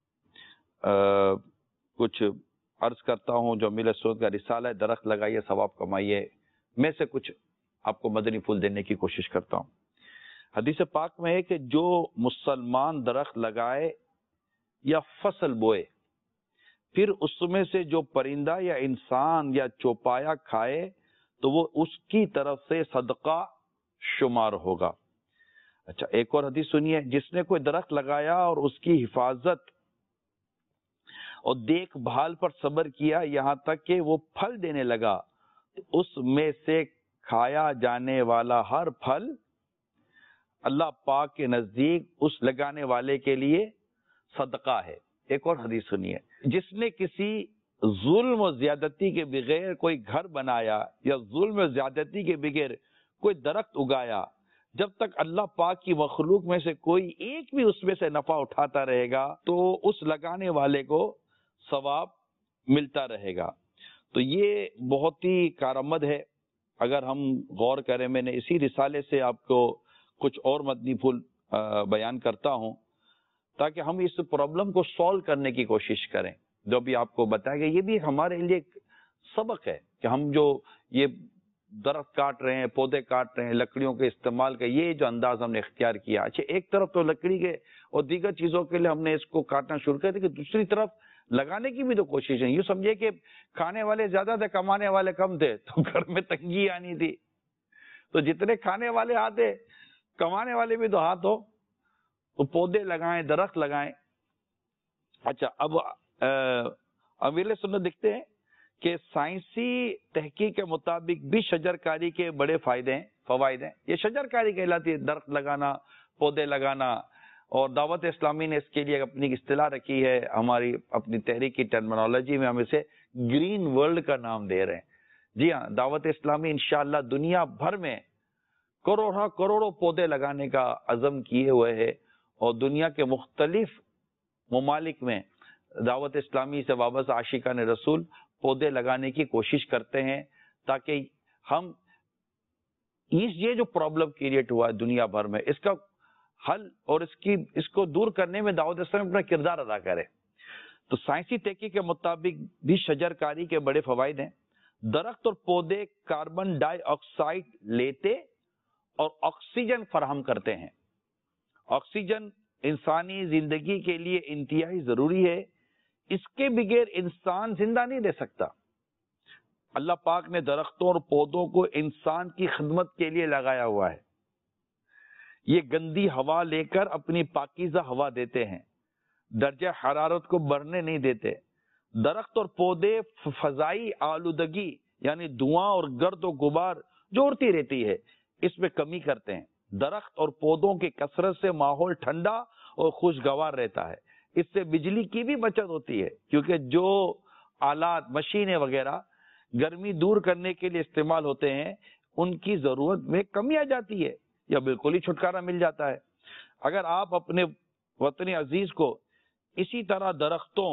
Speaker 1: کچھ عرض کرتا ہوں، جو میل سعود کا رسالہ ہے درخت لگائیے ثواب کمائیے، میں سے کچھ آپ کو مدنی پھول دینے کی کوشش کرتا ہوں۔ حدیث پاک میں ہے کہ جو مسلمان درخت لگائے یا فصل بوئے، پھر اس میں سے جو پرندہ یا انسان یا چوپایا کھائے تو وہ اس کی طرف سے صدقہ شمار ہوگا۔ اچھا، ایک اور حدیث سنیے، جس نے کوئی درخت لگایا اور اس کی حفاظت اور دیکھ بھال پر صبر کیا یہاں تک کہ وہ پھل دینے لگا، تو اس میں سے کھایا جانے والا ہر پھل اللہ پاک کے نزدیک اس لگانے والے کے لیے صدقہ ہے۔ ایک اور حدیث سنیے، جس نے کسی ظلم و زیادتی کے بغیر کوئی گھر بنایا یا ظلم و زیادتی کے بغیر کوئی درخت اگایا، جب تک اللہ پاک کی مخلوق میں سے کوئی ایک بھی اس میں سے نفع اٹھاتا رہے گا تو اس لگانے والے کو ثواب ملتا رہے گا۔ تو یہ بہت ہی کارآمد ہے اگر ہم غور کریں۔ میں نے اسی رسالے سے آپ کو کچھ اور مدنی پھول بیان کرتا ہوں۔ تاکہ ہم اس پرابلم کو سالو کرنے کی کوشش کریں. جو بھی آپ کو بتایا گیا یہ بھی ہمارے لیے ایک سبق ہے کہ ہم جو یہ درخت کاٹ رہے ہیں، پودے کاٹ رہے ہیں، لکڑیوں کے استعمال کا یہ جو انداز ہم نے اختیار کیا. اچھا ایک طرف تو لکڑی کے اور دیگر چیزوں کے لیے ہم نے اس کو کاٹنا شروع کر دیا، کہ دوسری طرف لگانے کی بھی تو کوشش ہے. یوں سمجھے کہ کھانے والے زیادہ تھے، کمانے والے کم تھے، تو گھر میں تنگی آنی تھی. تو جتنے کھانے والے آتے، کمانے والے بھی تو ہاتھ ہو، تو پودے لگائیں، درخت لگائیں. اچھا اب امیر سنت دکھتے ہیں کہ سائنسی تحقیق کے مطابق بھی شجر کاری کے بڑے فائدے ہیں، فوائد ہیں. یہ شجر کاری کہلاتی ہے، درخت لگانا، پودے لگانا. اور دعوت اسلامی نے اس کے لیے اپنی اصطلاح رکھی ہے، ہماری اپنی تحریک کی ٹرمینالوجی میں ہم اسے گرین ورلڈ کا نام دے رہے ہیں. جی ہاں، دعوت اسلامی انشاءاللہ دنیا بھر میں کروڑوں کروڑوں پودے لگانے کا عزم کیے ہوئے ہے، اور دنیا کے مختلف ممالک میں دعوت اسلامی سے وابستہ عاشقان رسول پودے لگانے کی کوشش کرتے ہیں، تاکہ ہم اس یہ جو پرابلم کریٹ ہوا ہے دنیا بھر میں، اس کا حل اور اس کی اس کو دور کرنے میں دعوت اسلامی اپنا کردار ادا کرے. تو سائنسی تحقیق کے مطابق بھی شجر کاری کے بڑے فوائد ہیں. درخت اور پودے کاربن ڈائی آکسائڈ لیتے اور آکسیجن فراہم کرتے ہیں. آکسیجن انسانی زندگی کے لیے انتہائی ضروری ہے، اس کے بغیر انسان زندہ نہیں رہ سکتا. اللہ پاک نے درختوں اور پودوں کو انسان کی خدمت کے لیے لگایا ہوا ہے. یہ گندی ہوا لے کر اپنی پاکیزہ ہوا دیتے ہیں، درجہ حرارت کو بڑھنے نہیں دیتے. درخت اور پودے فضائی آلودگی یعنی دھواں اور گرد و غبار جو اڑتی رہتی ہے اس میں کمی کرتے ہیں. درخت اور پودوں کی کثرت سے ماحول ٹھنڈا اور خوشگوار رہتا ہے. اس سے بجلی کی بھی بچت ہوتی ہے، کیونکہ جو آلات مشینیں وغیرہ گرمی دور کرنے کے لیے استعمال ہوتے ہیں ان کی ضرورت میں کمی آ جاتی ہے یا بالکل ہی چھٹکارا مل جاتا ہے. اگر آپ اپنے وطن عزیز کو اسی طرح درختوں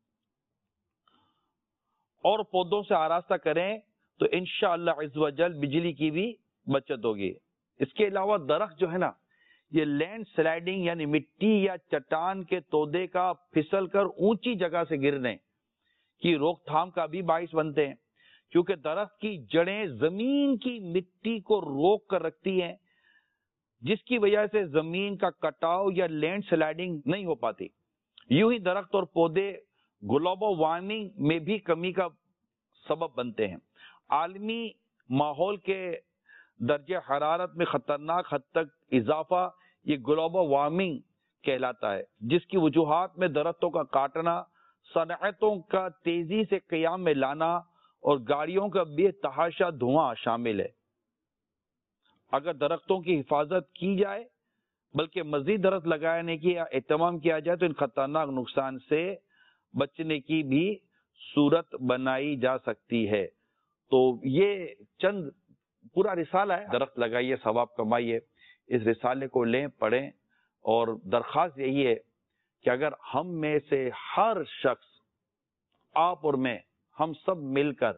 Speaker 1: اور پودوں سے آراستہ کریں تو انشاءاللہ عز و جل بجلی کی بھی بچت ہوگی. اس کے علاوہ درخت جو ہے نا، یہ لینڈ سلائیڈنگ یعنی مٹی یا چٹان کے تودے کا پھسل کر اونچی جگہ سے گرنے کی روک تھام کا بھی باعث بنتے ہیں، کیونکہ درخت کی جڑیں زمین کی مٹی کو روک کر رکھتی ہیں، جس کی وجہ سے زمین کا کٹاؤ یا لینڈ سلائیڈنگ نہیں ہو پاتی. یوں ہی درخت اور پودے گلوبل وارمنگ میں بھی کمی کا سبب بنتے ہیں. عالمی ماحول کے درجہ حرارت میں خطرناک حد تک اضافہ یہ گلوبل وارمنگ کہلاتا ہے، جس کی وجوہات میں درختوں کا کاٹنا، صنعتوں کا تیزی سے قیام میں لانا اور گاڑیوں کا بے تحاشا دھواں شامل ہے. اگر درختوں کی حفاظت کی جائے بلکہ مزید درخت لگانے کی اہتمام کیا جائے تو ان خطرناک نقصان سے بچنے کی بھی صورت بنائی جا سکتی ہے. تو یہ چند پورا رسالہ ہے، درخت لگائیے ثواب کمائیے. اس رسالے کو لیں، پڑھیں، اور درخواست یہی ہے کہ اگر ہم میں سے ہر شخص، آپ اور میں، ہم سب مل کر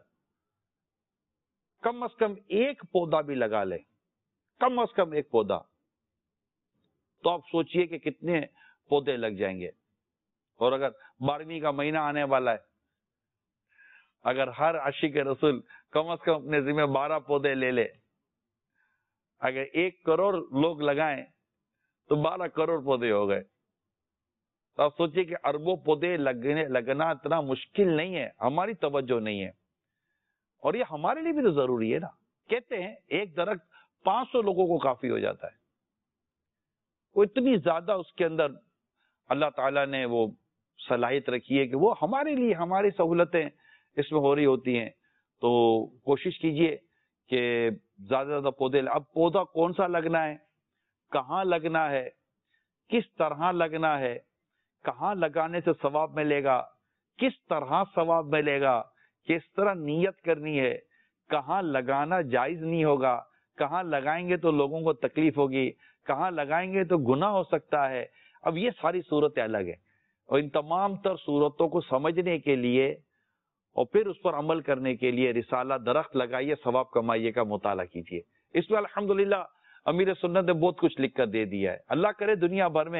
Speaker 1: کم از کم ایک پودا بھی لگا لیں، کم از کم ایک پودا، تو آپ سوچئے کہ کتنے پودے لگ جائیں گے. اور اگر بارہویں کا مہینہ آنے والا ہے، اگر ہر عاشق رسول کم از کم اپنے ذمہ بارہ پودے لے لے، اگر ایک کروڑ لوگ لگائیں تو بارہ کروڑ پودے ہو گئے. تو آپ سوچئے کہ اربوں پودے لگنے لگنا اتنا مشکل نہیں ہے، ہماری توجہ نہیں ہے، اور یہ ہمارے لیے بھی تو ضروری ہے نا. کہتے ہیں ایک درخت پانچ سو لوگوں کو کافی ہو جاتا ہے. وہ اتنی زیادہ اس کے اندر اللہ تعالیٰ نے وہ صلاحیت رکھی ہے کہ وہ ہمارے لیے، ہماری سہولتیں اس میں ہو رہی ہوتی ہیں. تو کوشش کیجئے کہ زیادہ زیادہ پودے. اب پودا کون سا لگنا ہے، کہاں لگنا ہے، کس طرح لگنا ہے، کہاں لگانے سے ثواب ملے گا، کس طرح ثواب ملے گا، کس طرح نیت کرنی ہے، کہاں لگانا جائز نہیں ہوگا، کہاں لگائیں گے تو لوگوں کو تکلیف ہوگی، کہاں لگائیں گے تو گناہ ہو سکتا ہے. اب یہ ساری صورتیں الگ ہیں، اور ان تمام تر صورتوں کو سمجھنے کے لیے اور پھر اس پر عمل کرنے کے لیے رسالہ درخت لگائیے ثواب کمائیے کا مطالعہ کیجیے. اس میں الحمدللہ امیر سنت نے بہت کچھ لکھ کر دے دیا ہے. اللہ کرے دنیا بھر میں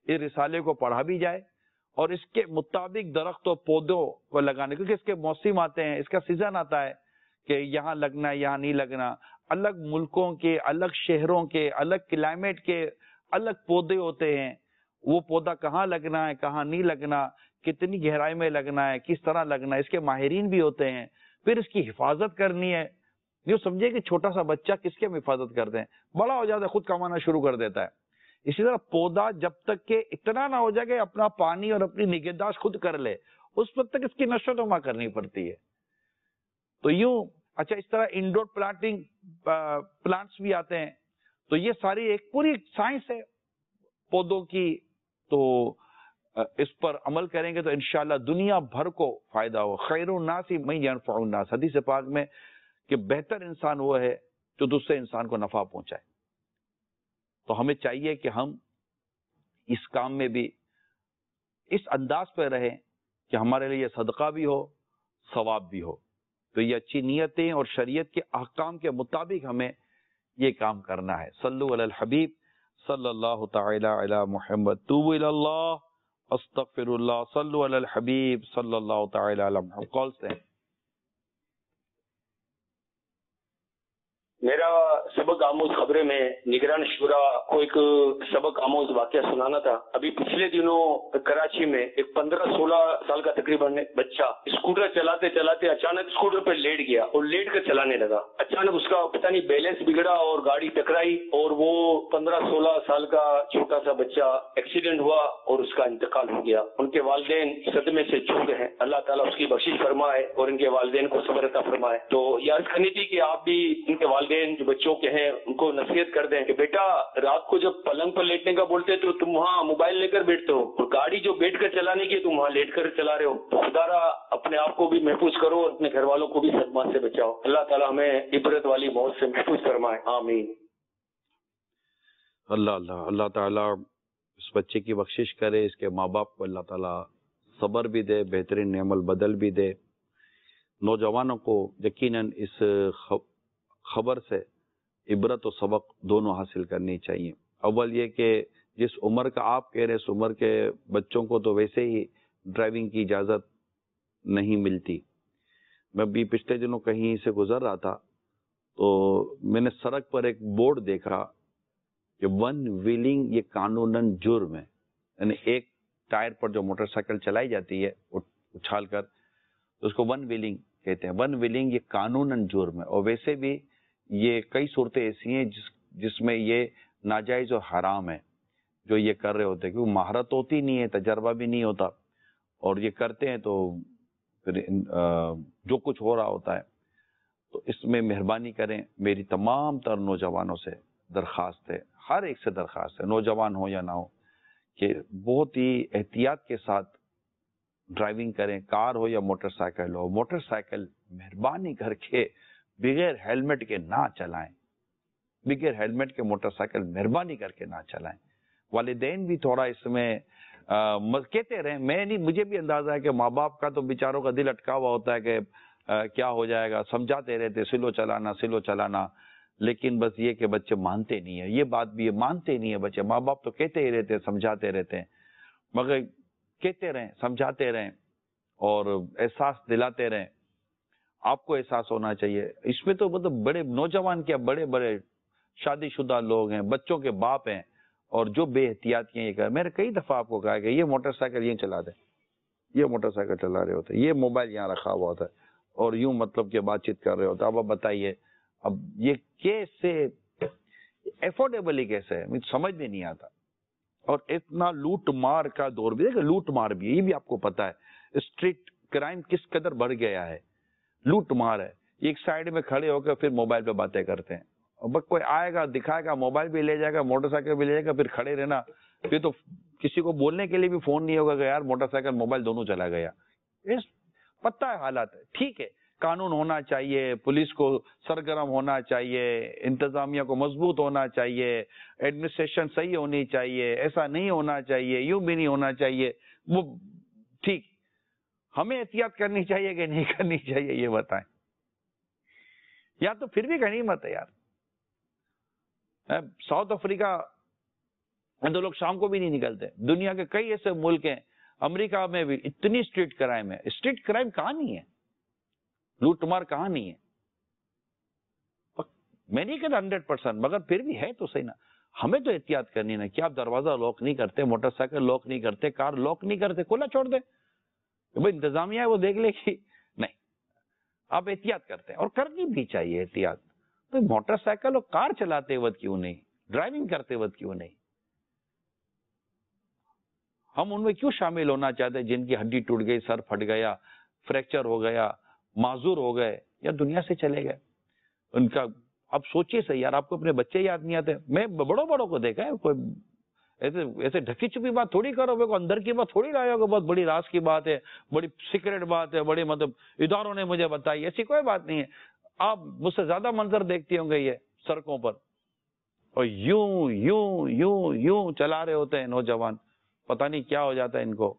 Speaker 1: اس رسالے کو پڑھا بھی جائے اور اس کے مطابق درخت و پودوں کو لگانے، کیونکہ اس کے موسم آتے ہیں، اس کا سیزن آتا ہے کہ یہاں لگنا ہے یہاں نہیں لگنا. الگ ملکوں کے، الگ شہروں کے، الگ کلائمیٹ کے الگ پودے ہوتے ہیں. وہ پودا کہاں لگنا ہے کہاں نہیں لگنا، کتنی گہرائی میں لگنا ہے، کس طرح لگنا ہے، اس کے ماہرین بھی ہوتے ہیں. پھر اس کی حفاظت کرنی ہے. یوں سمجھے کہ چھوٹا سا بچہ کس کے ہم حفاظت کرتے ہیں، بڑا ہو جاتا ہے خود کمانا شروع کر دیتا ہے. اسی طرح پودا جب تک کہ اتنا نہ ہو جائے کہ اپنا پانی اور اپنی نگہداشت خود کر لے، اس وقت تک اس کی نشو و نما کرنی پڑتی ہے. تو یوں اچھا اس طرح انڈور پلانٹنگ پلانٹس بھی آتے ہیں. تو یہ ساری ایک پوری سائنس ہے پودوں کی. تو اس پر عمل کریں گے تو انشاءاللہ دنیا بھر کو فائدہ ہو. خیر الناس من ینفع الناس، حدیث پاک میں کہ بہتر انسان وہ ہے جو دوسرے انسان کو نفع پہنچائے. تو ہمیں چاہیے کہ ہم اس کام میں بھی اس انداز پہ رہیں کہ ہمارے لیے صدقہ بھی ہو، ثواب بھی ہو. تو یہ اچھی نیتیں اور شریعت کے احکام کے مطابق ہمیں یہ کام کرنا ہے. صلو علی الحبیب صلی اللہ تعالی علی محمد. توبوا الی اللہ استغفر اللہ. صلو علی الحبیب صلی اللہ تعالی علی محمد. کال سے
Speaker 7: میرا سبق آموز خبریں میں نگران شورا کو ایک سبق آموز واقعہ سنانا تھا. ابھی پچھلے دنوں کراچی میں ایک پندرہ سولہ سال کا تقریباً بچہ اسکوٹر چلاتے چلاتے اچانک اسکوٹر پہ لیٹ گیا اور لیٹ کر چلانے لگا. اچانک اس کا پتہ نہیں بیلنس بگڑا اور گاڑی ٹکرائی اور وہ پندرہ سولہ سال کا چھوٹا سا بچہ ایکسیڈنٹ ہوا اور اس کا انتقال ہو گیا. ان کے والدین صدمے سے جھوم رہے ہیں. اللہ تعالیٰ اس کی بخشش فرمائے اور ان کے والدین کو صبر عطا فرمائے. تو یہ عرض کرنی تھی کہ آپ بھی ان کے والدین جو بچوں کے ہیں ان کو نصیحت کر دیں کہ بیٹا رات کو جب پلنگ پر لیٹنے کا بولتے تو تم وہاں موبائل لے کر بیٹھتے ہو اور گاڑی جو بیٹھ کر چلانے کی تم وہاں لیٹ کر چلا رہے ہو. تو خدارا اپنے آپ کو بھی محفوظ کرو اور اپنے گھر والوں کو بھی صدمات سے بچاؤ. اللہ تعالیٰ ہمیں عبرت والی موت سے محفوظ فرمائے. آمین.
Speaker 1: اللہ اللہ اللہ تعالیٰ اس بچے کی بخشش کرے. اس کے ماں باپ کو اللہ تعالیٰ صبر بھی دے، بہترین عمل بدل بھی دے. نوجوانوں کو یقیناً اس خبر سے عبرت و سبق دونوں حاصل کرنی چاہیے. اول یہ کہ جس عمر کا آپ کہہ رہے ہیں اس عمر کے بچوں کو تو ویسے ہی ڈرائیونگ کی اجازت نہیں ملتی. میں بھی پچھلے دنوں کہیں سے گزر رہا تھا تو میں نے سڑک پر ایک بورڈ دیکھا کہ ون ویلنگ یہ قانوناً جرم ہے. یعنی ایک ٹائر پر جو موٹر سائیکل چلائی جاتی ہے اچھال کر تو اس کو ون ویلنگ کہتے ہیں. ون ویلنگ یہ قانوناً جرم ہے. اور ویسے بھی یہ کئی صورتیں ایسی ہیں جس جس میں یہ ناجائز اور حرام ہے جو یہ کر رہے ہوتے ہیں، کیونکہ مہارت ہوتی نہیں ہے، تجربہ بھی نہیں ہوتا اور یہ کرتے ہیں تو پھر جو کچھ ہو رہا ہوتا ہے. تو اس میں مہربانی کریں. میری تمام تر نوجوانوں سے درخواست ہے، ہر ایک سے درخواست ہے، نوجوان ہو یا نہ ہو، کہ بہت ہی احتیاط کے ساتھ ڈرائیونگ کریں. کار ہو یا موٹر سائیکل ہو. موٹر سائیکل مہربانی کر کے بغیر ہیلمٹ کے نہ چلائیں. بغیر ہیلمٹ کے موٹر سائیکل مہربانی کر کے نہ چلائیں. والدین بھی تھوڑا اس میں کہتے رہیں. میں نہیں، مجھے بھی اندازہ ہے کہ ماں باپ کا تو بیچاروں کا دل اٹکا ہوا ہوتا ہے کہ کیا ہو جائے گا، سمجھاتے رہتے سلو چلانا سلو چلانا. لیکن بس یہ کہ بچے مانتے نہیں ہیں. یہ بات بھی مانتے نہیں ہیں بچے. ماں باپ تو کہتے ہی رہتے ہیں، سمجھاتے رہتے ہیں، مگر کہتے رہیں، سمجھاتے رہیں اور احساس دلاتے رہیں. آپ کو احساس ہونا چاہیے. اس میں تو مطلب بڑے نوجوان کیا بڑے بڑے شادی شدہ لوگ ہیں، بچوں کے باپ ہیں اور جو بے احتیاطیاں یہ کر. میں نے کئی دفعہ آپ کو کہا کہ یہ موٹر سائیکل یہ چلا دیں، یہ موٹر سائیکل چلا رہے ہوتے ہیں، یہ موبائل یہاں رکھا ہوا ہوتا ہے اور یوں مطلب کہ بات چیت کر رہے ہوتے ہیں. اب آپ بتائیے اب یہ کیسے افورڈیبل ہی کیسے ہے، مجھے سمجھ میں نہیں آتا. اور اتنا لوٹ مار کا دور بھی ہے، لوٹ مار بھی یہ بھی آپ کو پتا ہے. اسٹریٹ کرائم کس قدر بڑھ گیا ہے. لوٹ مار ہے. ایک سائیڈ میں کھڑے ہو کر پھر موبائل پہ باتیں کرتے ہیں. اور کوئی آئے گا دکھائے گا، موبائل بھی لے جائے گا، موٹر سائیکل بھی لے جائے گا، پھر کھڑے رہنا. پھر تو کسی کو بولنے کے لیے بھی فون نہیں ہوگا کہ یار موٹر سائیکل موبائل دونوں چلا گیا. پتہ ہے حالات ہے. ٹھیک ہے، قانون ہونا چاہیے، پولیس کو سرگرم ہونا چاہیے، انتظامیہ کو مضبوط ہونا چاہیے، ایڈمنسٹریشن صحیح ہونی چاہیے، ایسا نہیں ہونا چاہیے، یوں بھی نہیں ہونا چاہیے. وہ ٹھیک، ہمیں احتیاط کرنی چاہیے کہ نہیں کرنی چاہیے یہ بتائیں. یا تو پھر بھی غنیمت ہے یار. ساؤتھ افریقہ تو لوگ شام کو بھی نہیں نکلتے. دنیا کے کئی ایسے ملک ہیں, امریکہ میں بھی اتنی اسٹریٹ کرائم ہے. اسٹریٹ کرائم کہاں نہیں ہے, لوٹ مار کہاں نہیں ہے. میں نہیں کہتا ہنڈریڈ پرسینٹ, مگر پھر بھی ہے تو صحیح نا. ہمیں تو احتیاط کرنی نا. کیا آپ دروازہ لاک نہیں کرتے, موٹر سائیکل لاک نہیں کرتے, کار لاک نہیں کرتے, کھلا چھوڑ دیں, بھائی انتظامیہ ہے وہ دیکھ لے گی. نہیں, آپ احتیاط کرتے ہیں, اور کرنی بھی چاہیے احتیاط. تو موٹر سائیکل اور کار چلاتے وقت کیوں نہیں, ڈرائیونگ کرتے وقت کیوں نہیں. ہم ان میں کیوں شامل ہونا چاہتے ہیں جن کی ہڈی ٹوٹ گئی, سر پھٹ گیا, فریکچر ہو گیا, معذور ہو گئے یا دنیا سے چلے گئے. ان کا اب سوچیے صحیح یار, آپ کو اپنے بچے یاد نہیں آتے. میں بڑوں بڑوں کو دیکھا ہے, کوئی ایسے ایسے ڈھکی چھپی بات تھوڑی کرو, میرے کو اندر کی بات تھوڑی لایا ہوگا, بہت بڑی راز کی بات ہے, بڑی سیکرٹ بات ہے, بڑی مطلب اداروں نے مجھے بتائی, ایسی کوئی بات نہیں ہے. آپ مجھ سے زیادہ منظر دیکھتی ہوں گے یہ سڑکوں پر, اور یوں یوں یوں یوں چلا رہے ہوتے ہیں نوجوان, پتہ نہیں کیا ہو جاتا ہے ان کو,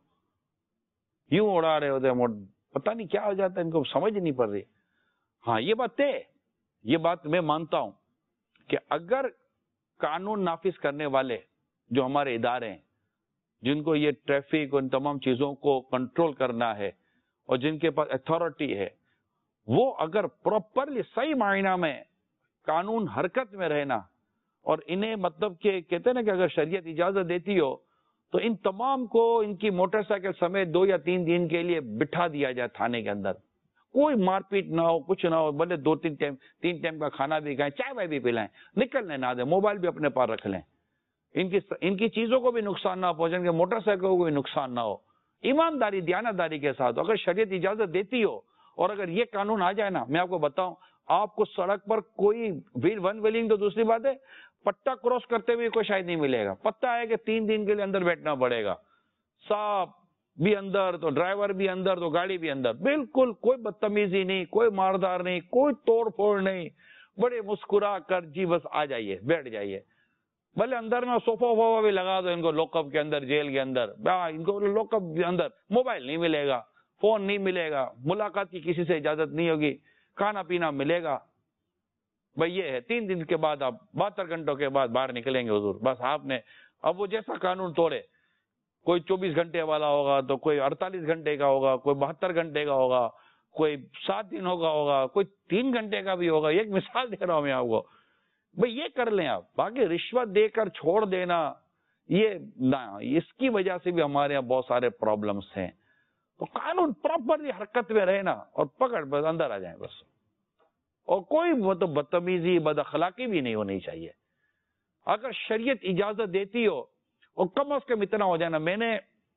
Speaker 1: یوں اڑا رہے ہوتے ہیں, پتہ نہیں کیا ہو جاتا ہے ان کو, سمجھ نہیں پڑ رہی. ہاں یہ بات ہے, یہ بات میں مانتا ہوں کہ اگر قانون نافذ کرنے والے جو ہمارے ادارے ہیں, جن کو یہ ٹریفک اور ان تمام چیزوں کو کنٹرول کرنا ہے, اور جن کے پاس اتھارٹی ہے, وہ اگر پراپرلی صحیح معنی میں قانون حرکت میں رہنا, اور انہیں مطلب کہ کہتے ہیں نا کہ اگر شریعت اجازت دیتی ہو تو ان تمام کو ان کی موٹر سائیکل سمیت دو یا تین دن کے لیے بٹھا دیا جائے تھانے کے اندر, کوئی مار پیٹ نہ ہو, کچھ نہ ہو, بھلے دو تین ٹائم تین ٹائم کا کھانا بھی کھائیں, چائے وائے بھی پلائیں, نکلنے نہ دیں, موبائل بھی اپنے پاس رکھ لیں, ان کی ان کی چیزوں کو بھی نقصان نہ پہنچے, ان کے موٹر سائیکل کو بھی نقصان نہ ہو, ایمانداری دیانتداری کے ساتھ. اگر شریعت اجازت دیتی ہو اور اگر یہ قانون آ جائے نا, میں آپ کو بتاؤں, آپ کو سڑک پر کوئی ویل ون ویلنگ تو دوسری بات ہے, پٹا کراس کرتے ہوئے کوئی شاید نہیں ملے گا. پتہ ہے کہ تین دن کے لیے اندر بیٹھنا پڑے گا, صاحب بھی اندر تو ڈرائیور بھی اندر تو گاڑی بھی اندر, بالکل کوئی بدتمیزی نہیں, کوئی ماردار نہیں, کوئی توڑ پھوڑ نہیں, بڑے مسکرا کر جی بس آ جائیے, بیٹھ جائیے. بھلے اندر میں صوفہ ووفا بھی لگا دو ان کو, لوک اپ کے اندر, جیل کے اندر, ان کو لوک اپ کے اندر موبائل نہیں ملے گا, فون نہیں ملے گا, ملاقات کی کسی سے اجازت نہیں ہوگی, کھانا پینا ملے گا. بھائی یہ ہے, تین دن کے بعد آپ بہتر گھنٹوں کے بعد باہر نکلیں گے حضور. بس آپ نے اب وہ جیسا قانون توڑے, کوئی چوبیس گھنٹے والا ہوگا تو کوئی اڑتالیس گھنٹے کا ہوگا, کوئی بہتر گھنٹے کا ہوگا, کوئی سات دن ہوگا ہوگا کوئی تین گھنٹے کا بھی ہوگا. ایک مثال دے رہا ہوں میں آپ کو, بھئی یہ کر لیں آپ. باقی رشوت دے کر چھوڑ دینا, یہ نہ, اس کی وجہ سے بھی ہمارے یہاں بہت سارے پرابلمس ہیں. تو قانون پراپرلی حرکت میں رہنا, اور پکڑ بس اندر آ جائیں بس, اور کوئی مطلب بدتمیزی بد اخلاقی بھی نہیں ہونی چاہیے. اگر شریعت اجازت دیتی ہو, اور کم از کم اتنا ہو جانا. میں نے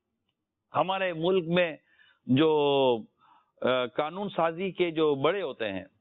Speaker 1: ہمارے ملک میں جو قانون سازی کے جو بڑے ہوتے ہیں,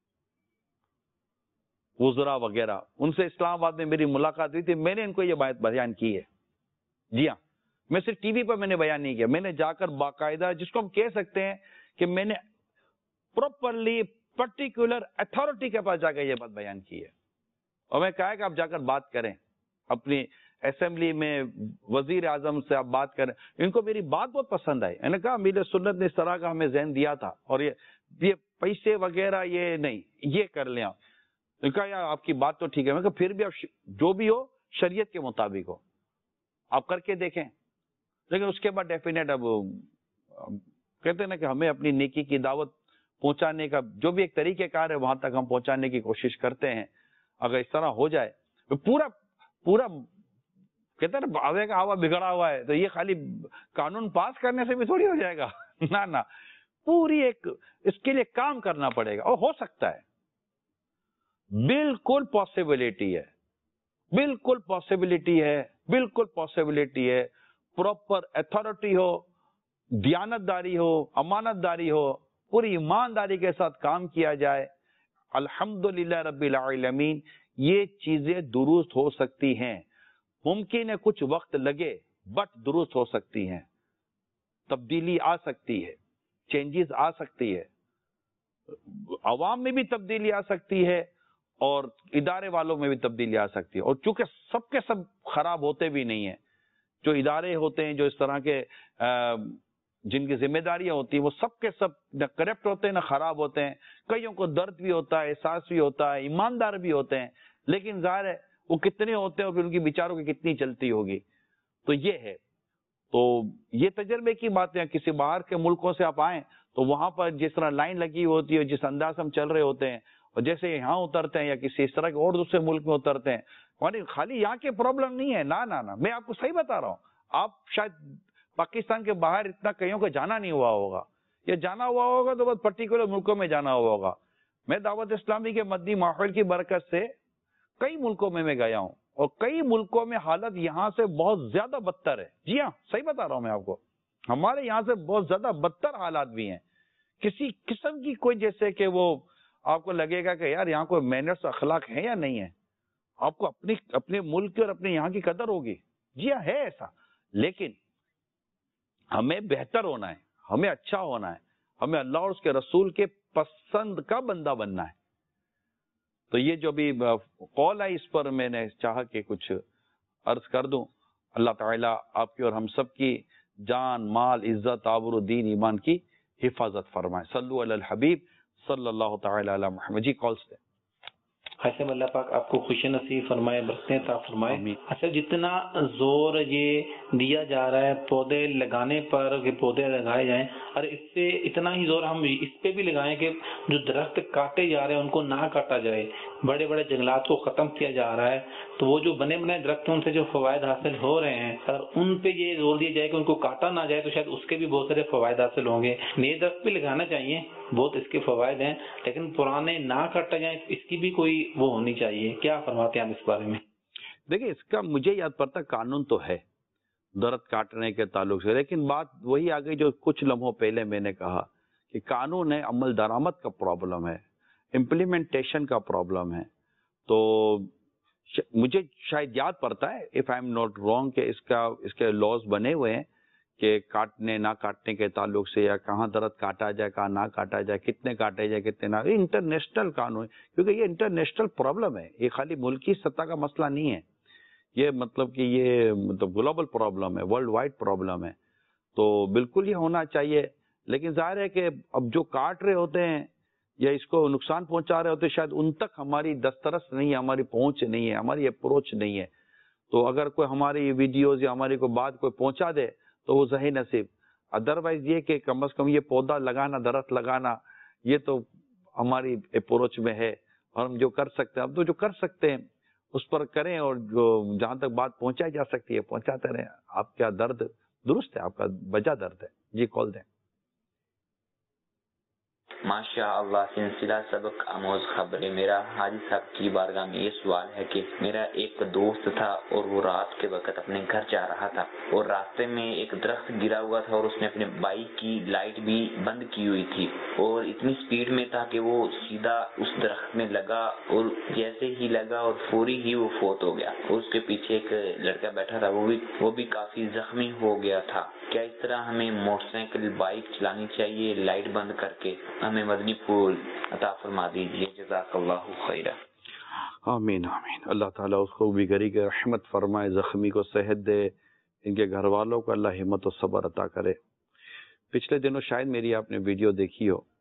Speaker 1: وزراء وغیرہ, ان سے اسلام آباد میں میری ملاقات ہوئی تھی, میں نے ان کو یہ بات بیان کی ہے. جی ہاں, میں صرف ٹی وی پر میں نے بیان نہیں کیا, میں نے جا کر باقاعدہ, جس کو ہم کہہ سکتے ہیں کہ میں نے پراپرلی پرٹیکولر اتھارٹی کے پاس جا کر یہ بات بیان کی ہے. اور میں کہا کہ آپ جا کر بات کریں, اپنی اسمبلی میں وزیر اعظم سے آپ بات کریں. ان کو میری بات بہت پسند آئی. میں نے کہا میرے سنت نے اس طرح کا ہمیں ذہن دیا تھا, اور یہ یہ پیسے وغیرہ یہ نہیں, یہ کر لیں آپ. نے کہا یار آپ کی بات تو ٹھیک ہے, میں کہا پھر بھی آپ جو بھی ہو شریعت کے مطابق ہو, آپ کر کے دیکھیں. لیکن اس کے بعد ڈیفینیٹ اب کہتے ہیں نا کہ ہمیں اپنی نیکی کی دعوت پہنچانے کا جو بھی ایک طریقہ کار ہے وہاں تک ہم پہنچانے کی کوشش کرتے ہیں. اگر اس طرح ہو جائے, پورا پورا کہتے ہیں نا آوے کا ہوا بگڑا ہوا ہے, تو یہ خالی قانون پاس کرنے سے بھی تھوڑی ہو جائے گا. نہ نہ, پوری ایک اس کے لیے کام کرنا پڑے گا, اور ہو سکتا ہے, بالکل پاسبلٹی ہے, بالکل پاسبلٹی ہے, بالکل پاسبلٹی ہے. پراپر اتھارٹی ہو, دیانتداری ہو, امانت داری ہو, پوری ایمانداری کے ساتھ کام کیا جائے, الحمدللہ رب العالمین یہ چیزیں درست ہو سکتی ہیں. ممکن ہے کچھ وقت لگے, بٹ درست ہو سکتی ہیں. تبدیلی آ سکتی ہے, چینجز آ سکتی ہے, عوام میں بھی تبدیلی آ سکتی ہے, اور ادارے والوں میں بھی تبدیلی آ سکتی ہے. اور چونکہ سب کے سب خراب ہوتے بھی نہیں ہیں, جو ادارے ہوتے ہیں, جو اس طرح کے جن کی ذمہ داریاں ہوتی ہیں, وہ سب کے سب نہ کرپٹ ہوتے ہیں نہ خراب ہوتے ہیں. کئیوں کو درد بھی ہوتا ہے, احساس بھی ہوتا ہے, ایماندار بھی ہوتے ہیں, لیکن ظاہر ہے وہ کتنے ہوتے ہیں اور پھر ان کی بیچاروں کی کتنی چلتی ہوگی. تو یہ ہے. تو یہ تجربے کی بات ہے. کسی باہر کے ملکوں سے آپ آئیں تو وہاں پر جس طرح لائن لگی ہوتی ہے, جس انداز ہم چل رہے ہوتے ہیں, اور جیسے یہاں اترتے ہیں یا کسی اس طرح کے اور دوسرے ملک میں اترتے ہیں, خالی یہاں کے پرابلم نہیں ہے. نہ نہ نہ میں آپ کو صحیح بتا رہا ہوں. آپ شاید پاکستان کے باہر اتنا کئیوں کا جانا نہیں ہوا ہوگا, یا جانا ہوا ہوگا تو بہت پرٹیکولر ملکوں میں جانا ہوا ہوگا. میں دعوت اسلامی کے مدنی ماحول کی برکت سے کئی ملکوں میں میں گیا ہوں, اور کئی ملکوں میں حالت یہاں سے بہت زیادہ بدتر ہے. جی ہاں صحیح بتا رہا ہوں میں آپ کو. ہمارے یہاں سے بہت زیادہ بدتر حالات بھی ہیں. کسی قسم کی کوئی جیسے کہ وہ آپ کو لگے گا کہ یار یہاں کوئی مینرز اخلاق ہے یا نہیں ہے. آپ کو اپنی اپنے ملک کی اور اپنے یہاں کی قدر ہوگی. جی ہاں ہے ایسا, لیکن ہمیں بہتر ہونا ہے, ہمیں اچھا ہونا ہے, ہمیں اللہ اور اس کے رسول کے پسند کا بندہ بننا ہے. تو یہ جو بھی قول ہے اس پر میں نے چاہا کہ کچھ عرض کر دوں. اللہ تعالیٰ آپ کی اور ہم سب کی جان, مال, عزت, آبرو, دین, ایمان کی حفاظت فرمائے. صلو علی الحبیب صلی اللہ تعالی علی محمد. جی کال سے
Speaker 8: ایسے اللہ پاک آپ کو خوشی نصیب فرمائے, برکتیں عطا فرمائے. اچھا جتنا زور یہ دیا جا رہا ہے پودے لگانے پر کہ پودے لگائے جائیں, اور اس سے اتنا ہی زور ہم اس پہ بھی لگائیں کہ جو درخت کاٹے جا رہے ہیں ان کو نہ کاٹا جائے. بڑے بڑے جنگلات کو ختم کیا جا رہا ہے, تو وہ جو بنے بنائے درخت ان سے جو فوائد حاصل ہو رہے ہیں اگر ان پہ یہ زور دیا جائے کہ ان کو کاٹا نہ جائے تو شاید اس کے بھی بہت سارے فوائد حاصل ہوں گے. نئے درخت بھی لگانا چاہیے, بہت اس کے فوائد ہیں, لیکن پرانے نہ کاٹا جائیں اس کی بھی کوئی وہ ہونی چاہیے. کیا فرماتے ہیں آپ اس بارے میں؟
Speaker 1: دیکھیں اس کا مجھے یاد پڑتا قانون تو ہے درخت کاٹنے کے تعلق سے, لیکن بات وہی آ گئی جو کچھ لمحوں پہلے میں نے کہا کہ قانون ہے, عمل درآمد کا پرابلم ہے, امپلیمنٹیشن کا پرابلم ہے. تو مجھے شاید یاد پڑتا ہے if I am not wrong کہ اس کا اس کے لاز بنے ہوئے ہیں کہ کاٹنے نہ کاٹنے کے تعلق سے, یا کہاں درخت کاٹا جائے کہاں نہ کاٹا جائے, کتنے کاٹے جائے کتنے نہ. یہ انٹرنیشنل قانون ہے, کیونکہ یہ انٹرنیشنل پرابلم ہے, یہ خالی ملکی سطح کا مسئلہ نہیں ہے. یہ مطلب کہ یہ مطلب گلوبل پرابلم ہے, ورلڈ وائڈ پرابلم ہے. تو بالکل یہ ہونا چاہیے. لیکن ظاہر ہے کہ اب جو کاٹ رہے ہوتے ہیں یا اس کو نقصان پہنچا رہے ہوتے ہیں, شاید ان تک ہماری دسترس نہیں ہے, ہماری پہنچ نہیں ہے, ہماری اپروچ نہیں ہے. تو اگر کوئی ہماری ویڈیوز یا ہماری کوئی بات کوئی پہنچا دے تو وہ ذہی نصیب. ادروائز یہ کہ کم از کم یہ پودا لگانا, درخت لگانا, یہ تو ہماری اپروچ میں ہے, اور ہم جو کر سکتے ہیں اب تو جو کر سکتے ہیں اس پر کریں, اور جو جہاں تک بات پہنچائی جا سکتی ہے پہنچاتے رہیں. آپ کا درد درست ہے, آپ کا وجہ درد ہے. جی کال دیں.
Speaker 9: ماشاء اللہ سلسلہ سبق آموز خبریں. میرا حاجی صاحب کی بارگاہ میں یہ سوال ہے کہ میرا ایک دوست تھا اور وہ رات کے وقت اپنے گھر جا رہا تھا, اور راستے میں ایک درخت گرا ہوا تھا اور اس نے اپنے بائک کی لائٹ بھی بند کی ہوئی تھی, اور اتنی سپیڈ میں تھا کہ وہ سیدھا اس درخت میں لگا, اور جیسے ہی لگا اور فوری ہی وہ فوت ہو گیا. اور اس کے پیچھے ایک لڑکا بیٹھا تھا, وہ بھی وہ بھی کافی زخمی ہو گیا تھا. کیا اس طرح ہمیں موٹر سائیکل بائک چلانی چاہیے لائٹ بند کر کے؟ ہمیں مدنی پھول عطا فرما دیجیے. جزاک اللہ خیرہ.
Speaker 1: آمین آمین. اللہ تعالیٰ اس کو بھی گری کے رحمت فرمائے, زخمی کو صحت دے, ان کے گھر والوں کو اللہ ہمت و صبر عطا کرے. پچھلے دنوں شاید میری آپ نے ویڈیو دیکھی ہو,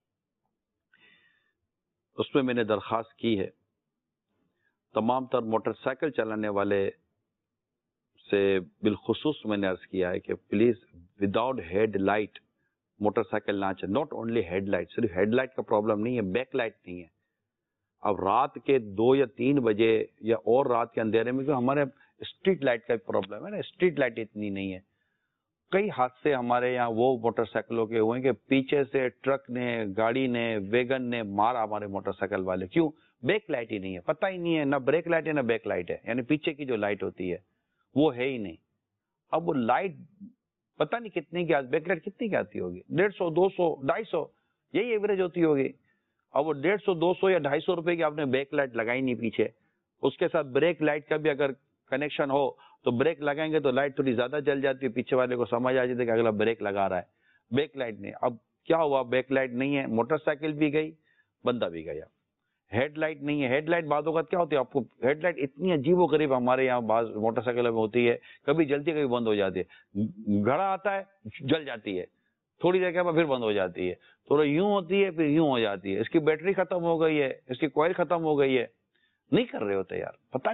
Speaker 1: اس میں میں نے درخواست کی ہے تمام تر موٹر سائیکل چلانے والے سے بالخصوص میں نے عرض کیا ہے کہ please without headlight motorcycle نہ چلے. ناٹ اونلی ہیڈ لائٹ, صرف ہیڈ لائٹ کا پرابلم نہیں ہے, بیک لائٹ نہیں ہے. اب رات کے دو یا تین بجے یا اور رات کے اندھیرے میں جو ہمارے اسٹریٹ لائٹ کا پرابلم ہے نا, اسٹریٹ لائٹ اتنی نہیں ہے. کئی حادثے ہمارے یہاں وہ موٹر سائیکلوں کے ہوئے ہیں کہ پیچھے سے ٹرک نے, گاڑی نے, ویگن نے مارا ہمارے موٹر سائیکل والے. کیوں؟ بیک لائٹ ہی نہیں ہے, پتہ ہی نہیں ہے, نہ بریک لائٹ ہے نہ بیک لائٹ ہے, یعنی پیچھے کی جو لائٹ ہوتی ہے وہ ہے ہی نہیں. اب وہ لائٹ پتہ نہیں کتنے کی, آج بیک لائٹ کتنی کی آتی ہوگی, ڈیڑھ سو دو سو ڈھائی سو یہی ایوریج ہوتی ہوگی. اب وہ ڈیڑھ سو دو سو یا ڈھائی سو روپے کی آپ نے بیک لائٹ لگائی نہیں پیچھے, اس کے ساتھ بریک لائٹ کا بھی اگر کنیکشن ہو تو بریک لگائیں گے تو لائٹ تھوڑی زیادہ جل جاتی ہے, پیچھے والے کو سمجھ آ جاتی ہے کہ اگلا بریک لگا رہا ہے, بیک لائٹ نہیں. اب کیا ہوا, بیک لائٹ نہیں ہے, موٹر سائیکل بھی گئی, بندہ بھی گیا. ہیڈ لائٹ نہیں ہے. ہیڈ لائٹ بعض اوقات کیا ہوتی ہے, آپ کو ہیڈ لائٹ اتنی عجیب و غریب ہمارے یہاں بعض موٹر سائیکل میں ہوتی ہے, کبھی جلتی ہے کبھی بند ہو جاتی ہے. گھڑا آتا ہے جل جاتی ہے, تھوڑی دیر کے بعد پھر بند ہو جاتی ہے, تھوڑا یوں ہوتی ہے پھر یوں ہو جاتی ہے. اس کی بیٹری ختم ہو گئی ہے, اس کی کوائل ختم ہو گئی ہے, نہیں کر رہے ہوتے یار, پتہ نہیں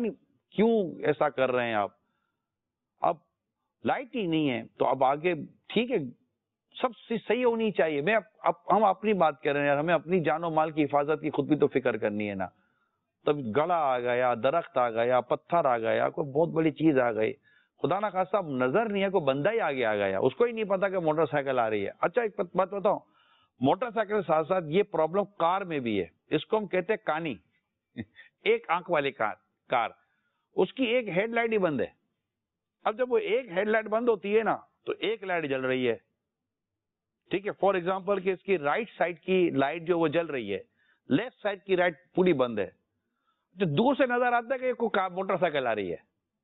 Speaker 1: کیوں ایسا کر رہے ہیں آپ؟ اب لائٹ ہی نہیں ہے تو اب آگے ٹھیک ہے سب صحیح ہونی چاہیے. میں اب ہم اپنی بات کر رہے ہیں, ہمیں اپنی جان و مال کی حفاظت کی خود بھی تو فکر کرنی ہے نا. تب گڑا آ گیا, درخت آ گیا, پتھر آ گیا, کوئی بہت بڑی چیز آ گئی, خدا نہ خاصہ اب نظر نہیں ہے, کوئی بندہ ہی آگے آ گیا, اس کو ہی نہیں پتا کہ موٹر سائیکل آ رہی ہے. اچھا ایک بات بتاؤں, موٹر سائیکل کے ساتھ ساتھ یہ پرابلم کار میں بھی ہے. اس کو ہم کہتے ہیں کانی, ایک آنکھ والی کار کار اس کی ایک ہیڈ لائٹ ہی بند ہے. اب جب وہ ایک ہیڈ لائٹ بند ہوتی ہے نا تو ایک لائٹ جل رہی ہے, ٹھیک ہے, فار ایگزامپل کہ اس کی رائٹ سائڈ کی لائٹ جو وہ جل رہی ہے, لیفٹ سائڈ کی لائٹ پوری بند ہے. تو دور سے نظر آتا ہے کہ کوئی موٹر سائیکل آ رہی ہے,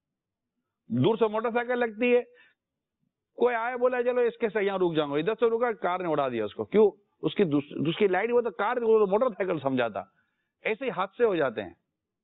Speaker 1: دور سے موٹر سائیکل لگتی ہے, کوئی آیا بولا چلو اس کے سے یہاں رک جاؤں گا, ادھر سے رکا, کار نے اڑا دیا اس کو. کیوں؟ اس کی اس کی لائٹ وہ تو کار موٹر سائیکل سمجھا تھا. ایسے ہی حادثے ہو جاتے ہیں,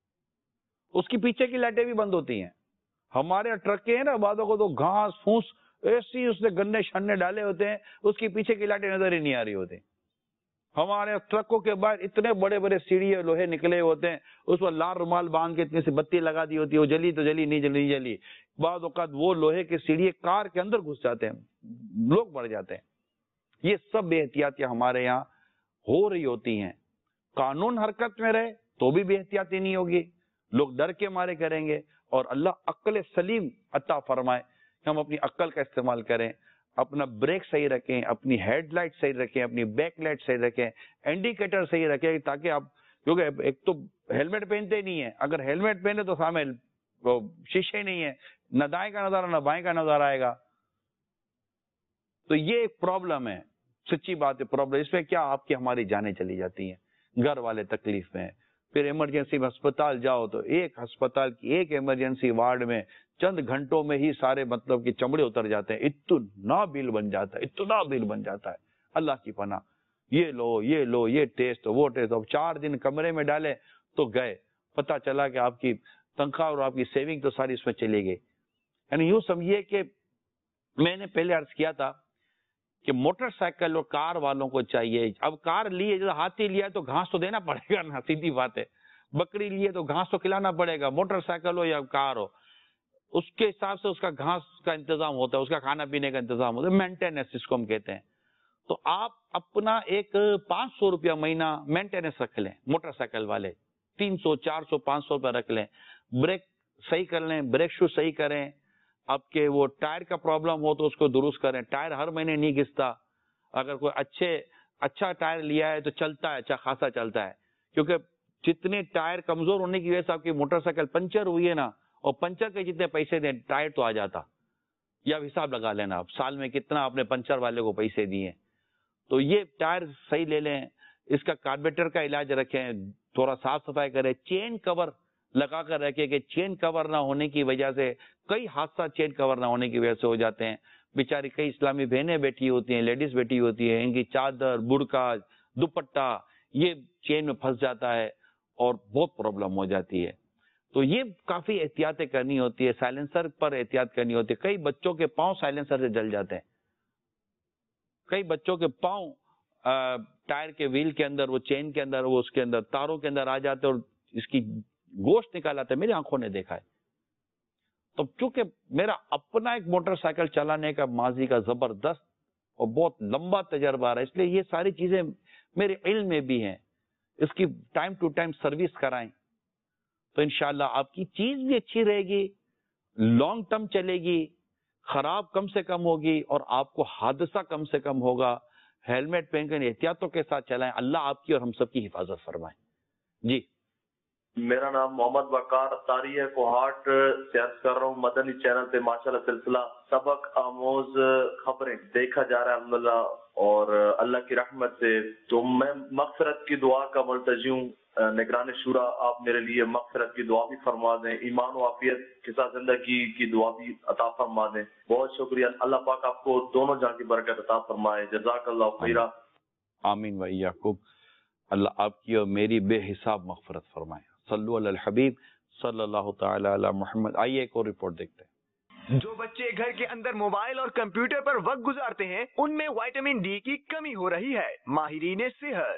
Speaker 1: اس کی پیچھے کی لائٹیں بھی بند ہوتی ہیں. ہمارے ٹرک کے ہیں نا بعضوں کو تو گھاس پھوس ایسی اس نے گنے شنے ڈالے ہوتے ہیں, اس کی پیچھے کی لائٹیں نظر ہی نہیں آ رہی ہوتی. ہمارے ٹرکوں کے باہر اتنے بڑے بڑے سیڑھی لوہے نکلے ہوتے ہیں, اس پر لال رومال باندھ کے اتنی سی بتی لگا دی ہوتی ہے, وہ جلی تو جلی, نہیں جلی نہیں جلی. بعض اوقات وہ لوہے کے سیڑھی کار کے اندر گھس جاتے ہیں, لوگ مر جاتے ہیں. یہ سب بے احتیاطیاں ہمارے یہاں ہو رہی ہوتی ہیں. قانون حرکت میں رہے تو بھی بے احتیاطی نہیں ہوگی, لوگ ڈر کے مارے کریں گے. اور اللہ عقل سلیم عطا فرمائے کہ ہم اپنی عقل کا استعمال کریں, اپنا بریک صحیح رکھیں, اپنی ہیڈ لائٹ صحیح رکھیں, اپنی بیک لائٹ صحیح رکھیں, انڈیکیٹر صحیح رکھیں, تاکہ آپ, کیونکہ ایک تو ہیلمٹ پہنتے نہیں ہیں, اگر ہیلمٹ پہنے تو سامنے شیشے نہیں ہے, نہ دائیں کا نظارہ نہ بائیں کا نظارہ آئے گا. تو یہ ایک پرابلم ہے, سچی بات ہے پرابلم. اس میں کیا آپ کی ہماری جانیں چلی جاتی ہیں, گھر والے تکلیف میں. پھر ایمرجنسی میں ہسپتال جاؤ تو ایک ہسپتال کی ایک ایمرجنسی وارڈ میں چند گھنٹوں میں ہی سارے مطلب کہ چمڑے اتر جاتے ہیں. اتنا بل بن جاتا ہے, اتنا بل بن جاتا ہے, اللہ کی پناہ. یہ لو یہ لو یہ ٹیسٹ وہ ٹیسٹ, اب چار دن کمرے میں ڈالے تو گئے, پتہ چلا کہ آپ کی تنخواہ اور آپ کی سیونگ تو ساری اس میں چلی گئی. یعنی یوں سمجھیے کہ میں نے پہلے عرض کیا تھا کہ موٹر سائیکل اور کار والوں کو چاہیے, اب کار لیے جو ہاتھی لیا تو گھاس تو دینا پڑے گا نا, سیدھی بات ہے. بکری لیے تو گھاس تو کھلانا پڑے گا, موٹر سائیکل ہو یا کار ہو, اس کے حساب سے اس کا گھاس کا انتظام ہوتا ہے, اس کا کھانا پینے کا انتظام ہوتا ہے, مینٹیننس جس کو ہم کہتے ہیں. تو آپ اپنا ایک پانچ سو روپیہ مہینہ مینٹیننس رکھ لیں, موٹر سائیکل والے تین سو چار سو پانچ سو روپیہ رکھ لیں, بریک صحیح کر لیں, بریک شو صحیح کریں. آپ کے وہ ٹائر کا پرابلم ہو تو اس کو درست کریں, ٹائر ہر مہینے نہیں گھستا. اگر کوئی اچھے اچھا ٹائر لیا ہے تو چلتا ہے, اچھا خاصا چلتا ہے, کیونکہ جتنے ٹائر کمزور ہونے کی وجہ سے آپ کی موٹر سائیکل پنچر ہوئی ہے نا, اور پنچر کے جتنے پیسے دیں ٹائر تو آ جاتا. یا حساب لگا لینا آپ سال میں کتنا آپ نے پنچر والے کو پیسے دیے. تو یہ ٹائر صحیح لے لیں, اس کا کاربیٹر کا علاج رکھیں, تھوڑا صاف صفائی کریں, چین کور لگا کر رکھے کہ چین کور نہ ہونے کی وجہ سے کئی حادثہ چین کور نہ ہونے کی وجہ سے ہو جاتے ہیں. بیچاری کئی اسلامی بہنیں بیٹھی ہوتی ہیں, لیڈیز بیٹھی ہوتی ہیں, ان کی چادر برقع دوپٹہ یہ چین میں پھنس جاتا ہے اور بہت پرابلم ہو جاتی ہے. تو یہ کافی احتیاطیں کرنی ہوتی ہے, سائلنسر پر احتیاط کرنی ہوتی ہے. کئی بچوں کے پاؤں سائلنسر سے جل جاتے ہیں, کئی بچوں کے پاؤں ٹائر کے ویل کے اندر, وہ چین کے اندر, وہ اس کے اندر تاروں کے اندر آ جاتے اور اس کی گوشت نکال آتا ہے. میری آنکھوں نے دیکھا ہے. تو چونکہ میرا اپنا ایک موٹر سائیکل چلانے کا ماضی کا زبردست اور بہت لمبا تجربہ رہا, اس لیے یہ ساری چیزیں میرے علم میں بھی ہیں. اس کی ٹائم ٹو ٹائم سروس کرائیں تو انشاءاللہ آپ کی چیز بھی اچھی رہے گی, لانگ ٹرم چلے گی, خراب کم سے کم ہوگی اور آپ کو حادثہ کم سے کم ہوگا. ہیلمٹ پہن کر احتیاطوں کے ساتھ چلائیں. اللہ آپ کی اور ہم سب کی حفاظت فرمائے. جی
Speaker 10: میرا نام محمد وقار اتاری ہے, کوہاٹ سے عرض کر رہا ہوں. مدنی چینل پہ ماشاءاللہ سلسلہ سبق آموز خبریں دیکھا جا رہا ہے الحمدللہ, اور اللہ کی رحمت سے. تو میں مغفرت کی دعا کا ملتجی ہوں. نگران شورا آپ میرے لیے مغفرت کی دعا بھی فرما دیں, ایمان و عافیت کے ساتھ زندگی کی دعا بھی عطا فرما دیں. بہت شکریہ. اللہ پاک آپ کو دونوں جہاں کی برکت عطا فرمائے. جزاک اللہ خیرہ.
Speaker 1: آمین و ایاکم. اللہ آپ کی اور میری بے حساب مغفرت فرمائے. صلو علی الحبیب صلی اللہ تعالی علی محمد. آئیے ایک اور رپورٹ دیکھتے ہیں.
Speaker 2: جو بچے گھر کے اندر موبائل اور کمپیوٹر پر وقت گزارتے ہیں ان میں وائٹامن ڈی کی کمی ہو رہی ہے. ماہرین صحت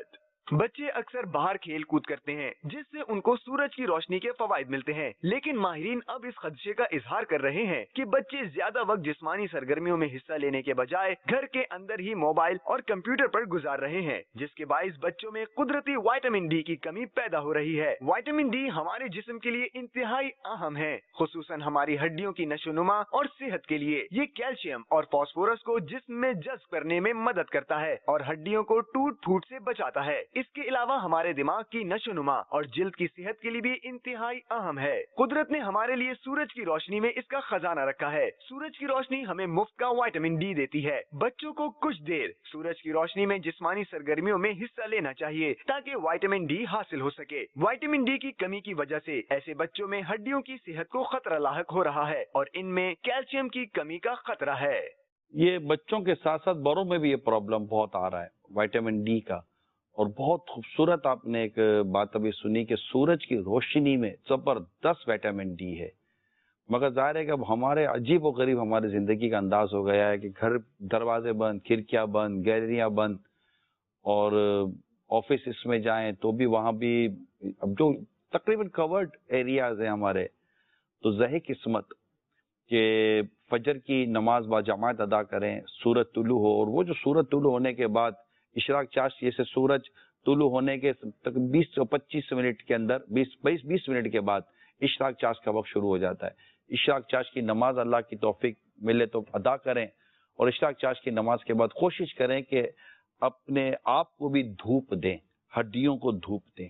Speaker 2: बच्चे अक्सर बाहर खेल कूद करते हैं जिससे उनको सूरज की रोशनी के फवायद मिलते हैं, लेकिन माहिरीन अब इस खदशे का इजहार कर रहे हैं कि बच्चे ज्यादा वक्त जिस्मानी सरगर्मियों में हिस्सा लेने के बजाय घर के अंदर ही मोबाइल और कंप्यूटर पर गुजार रहे हैं, जिसके बाइस बच्चों में कुदरती विटामिन डी की कमी पैदा हो रही है। विटामिन डी हमारे जिस्म के लिए इंतहाई अहम है, खुसूसन हमारी हड्डियों की नशोनुमा और सेहत के लिए। ये कैल्शियम और फास्फोरस को जिस्म में जज्ब करने में मदद करता है और हड्डियों को टूट फूट से बचाता है। इसके अलावा हमारे दिमाग की नशोनुमा और जिल्द की सेहत के लिए भी इंतहाई अहम है। कुदरत ने हमारे लिए सूरज की रोशनी में इसका खजाना रखा है। सूरज की रोशनी हमें मुफ्त का विटामिन डी देती है। बच्चों को कुछ देर सूरज की रोशनी में जिस्मानी सरगर्मियों में हिस्सा लेना चाहिए ताकि विटामिन डी हासिल हो सके। विटामिन डी की कमी की वजह से ऐसे बच्चों में हड्डियों की सेहत को खतरा लाहक हो रहा है और इनमें कैल्शियम की कमी का खतरा है।
Speaker 1: ये बच्चों के साथ साथ बड़ों में भी ये प्रॉब्लम बहुत आ रहा है विटामिन डी का। और बहुत खूबसूरत आपने एक बात अभी सुनी कि सूरज की रोशनी में जबरदस्त विटामिन डी है, मगर जाहिर है कि अब हमारे अजीब और गरीब हमारी जिंदगी का अंदाज हो गया है कि घर दरवाजे बंद, खिड़कियां बंद, गैलरियां बंद, और ऑफिस इसमें जाएं तो भी वहां भी अब जो तकरीबन कवर्ड एरियाज हैं हमारे, तो ज़हे किस्मत कि फजर की नमाज बाजमात अदा करें, सूरज तुलू हो, और वो जो सूरज तुलू होने के बाद इशराक चाश जैसे सूरज तुलू होने के तक बीस से पच्चीस मिनट के अंदर बीस बाईस बीस मिनट के बाद इशराक चाश का वक्त शुरू हो जाता है। इशराक चाश की नमाज अल्लाह की तौफीक मिले तो अदा करें, और इशराक चाश की नमाज के बाद कोशिश करें कि अपने आप को भी धूप दें, हड्डियों को धूप दें।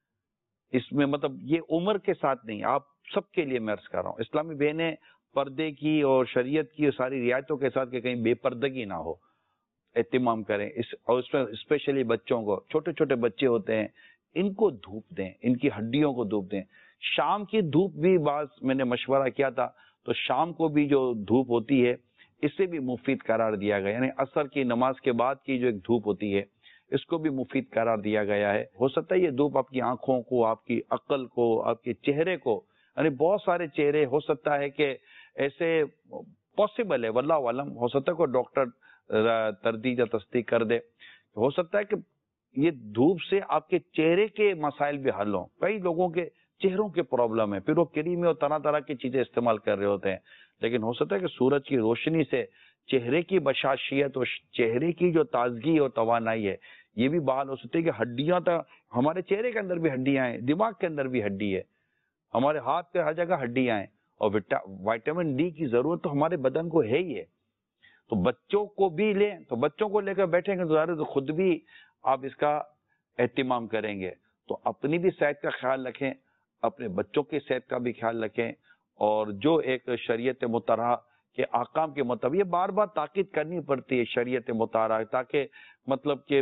Speaker 1: इसमें मतलब ये उम्र के साथ नहीं, आप सबके लिए मैं अर्ज कर रहा हूँ। इस्लामी बहनें पर्दे की और शरीयत की सारी रियायतों के साथ कि कहीं बेपर्दगी ना हो, एहतिमाम करें। इस और उसमें स्पेशली बच्चों को, छोटे छोटे बच्चे होते हैं, इनको धूप दें, इनकी हड्डियों को धूप दें। शाम की धूप भी बात मैंने मशवरा किया था, तो शाम को भी जो धूप होती है इससे भी मुफीद करार दिया गया, यानी असर की नमाज के बाद की जो एक धूप होती है इसको भी मुफीद करार दिया गया है। हो सकता है ये धूप आपकी आंखों को, आपकी अक्ल को, आपके चेहरे को, यानी बहुत सारे चेहरे, हो सकता है कि ऐसे पॉसिबल है, वल्लाह वालम, हो सकता है कोई डॉक्टर तरदीद या तस्दीक कर दे, हो सकता है कि ये धूप से आपके चेहरे के मसाइल भी हल हों। कई लोगों के चेहरों के प्रॉब्लम है, फिर वो क्रीम और तरह तरह की चीजें इस्तेमाल कर रहे होते हैं, लेकिन हो सकता है कि सूरज की रोशनी से चेहरे की बशाशियत और चेहरे की जो ताजगी और तवानाई है ये भी बहाल हो सकती है। कि हड्डियां तो हमारे चेहरे के अंदर भी हड्डियां हैं, दिमाग के अंदर भी हड्डी है, हमारे हाथ पे हर जगह हड्डियां हैं, और विटामिन डी की जरूरत तो हमारे बदन को है ही है। तो बच्चों को भी लें, तो बच्चों को लेकर बैठेंगे तो तो खुद भी आप इसका एहतिमाम करेंगे। तो अपनी भी सेहत का ख्याल रखें, अपने बच्चों की सेहत का भी ख्याल रखें, और जो एक शरीयत मुतहरा के आकाम के मुताबिक, ये बार बार ताकीद करनी पड़ती है शरीयत मुतहरा, ताकि मतलब कि